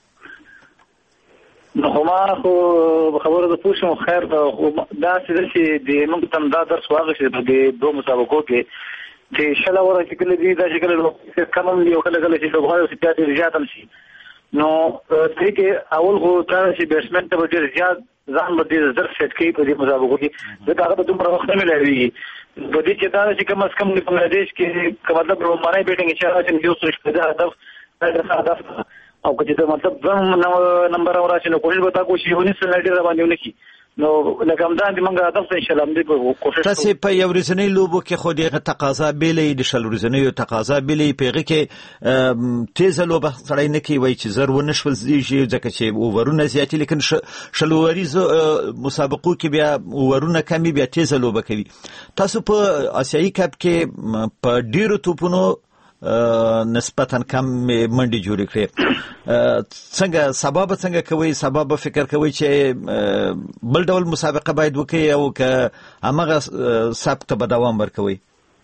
نو ما خو خبره د پوښتنه خیر دا چې د موږ تم دا درس واغښت د دوه مسابقو کې چې شله ورته کې کله دي دا چې کله کمم یو کله کله چې لوبغاړي چې پیاده زیات هم شي نو ترې کې اول خو تر چې بیسمن ته ډېر زیات ځان باندې زر سیټ کوي په دې مسابقو کې دا هغه دومره وخت نه ملایوي په دې کې دا چې کوم اس کم د بنگلاديش کې کوم مطلب رومانای بیټینګ چې راځي یو څه شپه دا هدف دا هدف او که چې مطلب زم نمبر اورا چې نو کوشش وتا کوشش ونی سنټر را باندې ونکي نو لکه همدان دې موږ هدف ان شاء الله موږ کوشش تاسو په یو ورځنی لوبو کې خو دغه تقاضا بیلې د شل ورځنی تقاضا بیلې پیغه کې تیز لوبه سړی نه کی وای چې زر ونشول زیږي ځکه چې اوورونه زیاتې لیکن شل وریز مسابقو کې بیا اوورونه کمی بیا تیز لوبه کوي. تاسو په آسیایي کپ کې په ډیرو توپونو نسبتا کم منډي جوړ کړي. څنګه سبب څنګه کوي سبب فکر کوي چې بل ډول مسابقه باید وکړي او که هغه سبق ته دوام ورکوي؟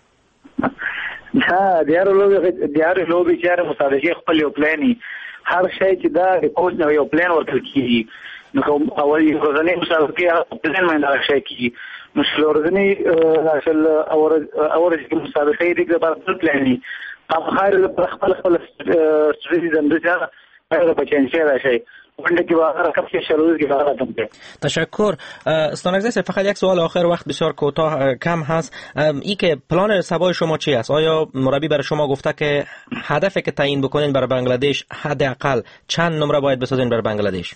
دا دیارو لوبي دیارو لوبي چې مسابقه خپل یو پلاني هر شي چې دا کوچ نو یو پلان ورکړي کیږي نو کوم اول یو ورځنی مسابقه پلان باندې راځي کی نو څلورځنی اصل اور اور چې مسابقه دې د بل پلاني هم خیر خپل خپل ستراتیژي زندګي هغه په چنچه راشي ونده که واقعا کفش شروعی که واقعا دمده. تشکر. استانگزه فقط یک سوال آخر، وقت بسیار کوتاه کم هست. ای که پلان سبای شما چی است؟ آیا مربی برای شما گفته که هدفی که تعیین بکنین برای بنگلادش حداقل چند نمره باید بسازین برای بنگلادش؟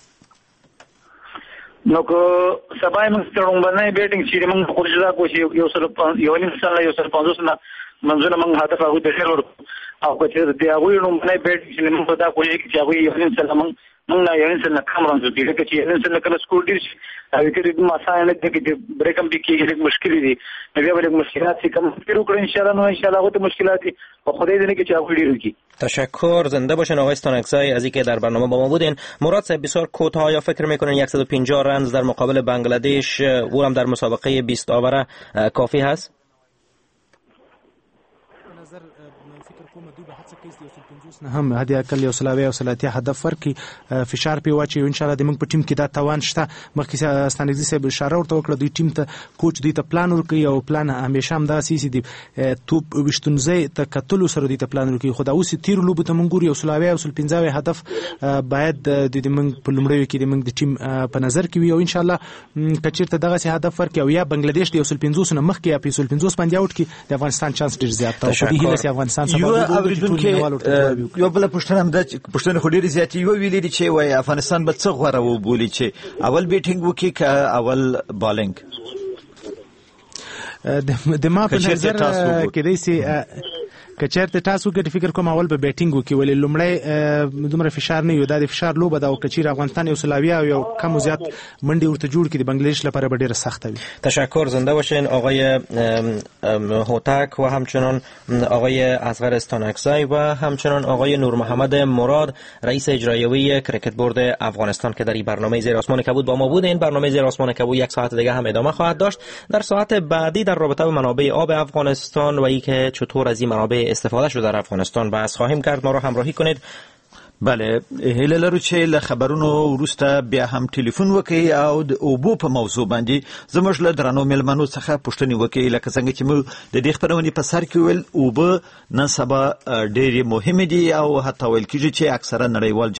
نو که سبای من سترونبانه بیٹنگ چیری من خورشدا کوشی یو سر یو نیم سال یو سر پانزو سال منظور من هدف آگوی دشیر ورد آگوی چیز دی آگوی نمبانه بیٹنگ چیری من خدا کوشی که آگوی یو نیم سال من من نه یو نیم سال کم رانزو دیگه که چی یو نیم سال کلا سکول دیش آگوی که دیگه مسائل دیگه که بریکم بیکی که مشکلی دی نبی آگوی مشکلات سی کم پیرو کرد انشالله نو انشالله آگوی مشکلاتی و خدای دینه که آگوی دیرو کی. تشکر. زنده باشین آقای استانکزی از اینکه در برنامه با ما بودین. مراد صاحب بسیار کوتاه، یا فکر میکنین صد و پنجاه رنز در مقابل بنگلادش او هم در مسابقه بیست آوره کافی هست؟ هم هدي اکل یو سلاوي او سلاتي هدف ورکي فشار پی واچي ان شاء الله د موږ په ټیم کې دا توان شته. مخکې استانګزي صاحب اشاره ورته وکړه دوی ټیم ته کوچ دوی ته پلان ورکي او پلان همیشه هم دا سيسي دي توپ وشتونځي ته کتلو سره دوی ته پلان ورکي. خو دا اوس تیر لوب ته موږ یو سلاوي او سل پنځه هدف باید د موږ په لومړی کې د موږ د ټیم په نظر کې وي او ان شاء الله کچیرته دغه سي هدف ورکي او یا بنگلاديش د سل پنځه نه مخکې یا په سل پنځه باندې اوټ کې د افغانستان چانس ډیر زیات دی. په دې هیله چې افغانستان سبا یو بل پښتنه هم د پښتنه خو ډیره زیاتې یو ویلې دي چې وای افغانستان به څه غوړه وبولي چې اول بیټینګ وکي که اول بالینګ؟ د ما په نظر کې دی سي کچېرته تاسو کې فکر کوم اول به بیټینګ وکي ولې لومړی دومره فشار نه یو د فشار لوبه دا او کچیر افغانستان یو سلاوي او یو کم زیات منډي ورته جوړ کړي د بنگلاديش لپاره به ډیره سخته وي. تشکر. زنده باشین آقای هوتک و همچنان آقای اصغر استانکزی و همچنان آقای نور محمد مراد رئیس اجرایی کرکت بورد افغانستان که در این برنامه زیر آسمان کبود با ما بود. این برنامه زیر آسمان کبود یک ساعت دیگه هم ادامه خواهد داشت. در ساعت بعدی در رابطه با منابع آب افغانستان و اینکه چطور از این منابع استفاده شده در افغانستان بحث خواهیم کرد. ما را همراهی کنید. بله، هیله لرو چې له خبرونو وروسته بیا هم ټلیفون وکړئ او د اوبو په موضوع باندې زموږ له درنو مېلمنو څخه پوښتنې وکړئ. لکه څنګه چې موږ د دې خبرونې په سر کې ویل اوبه نن سبا ډېرې مهمې دي او حتی ویل کېږي چې اکثره نړیوال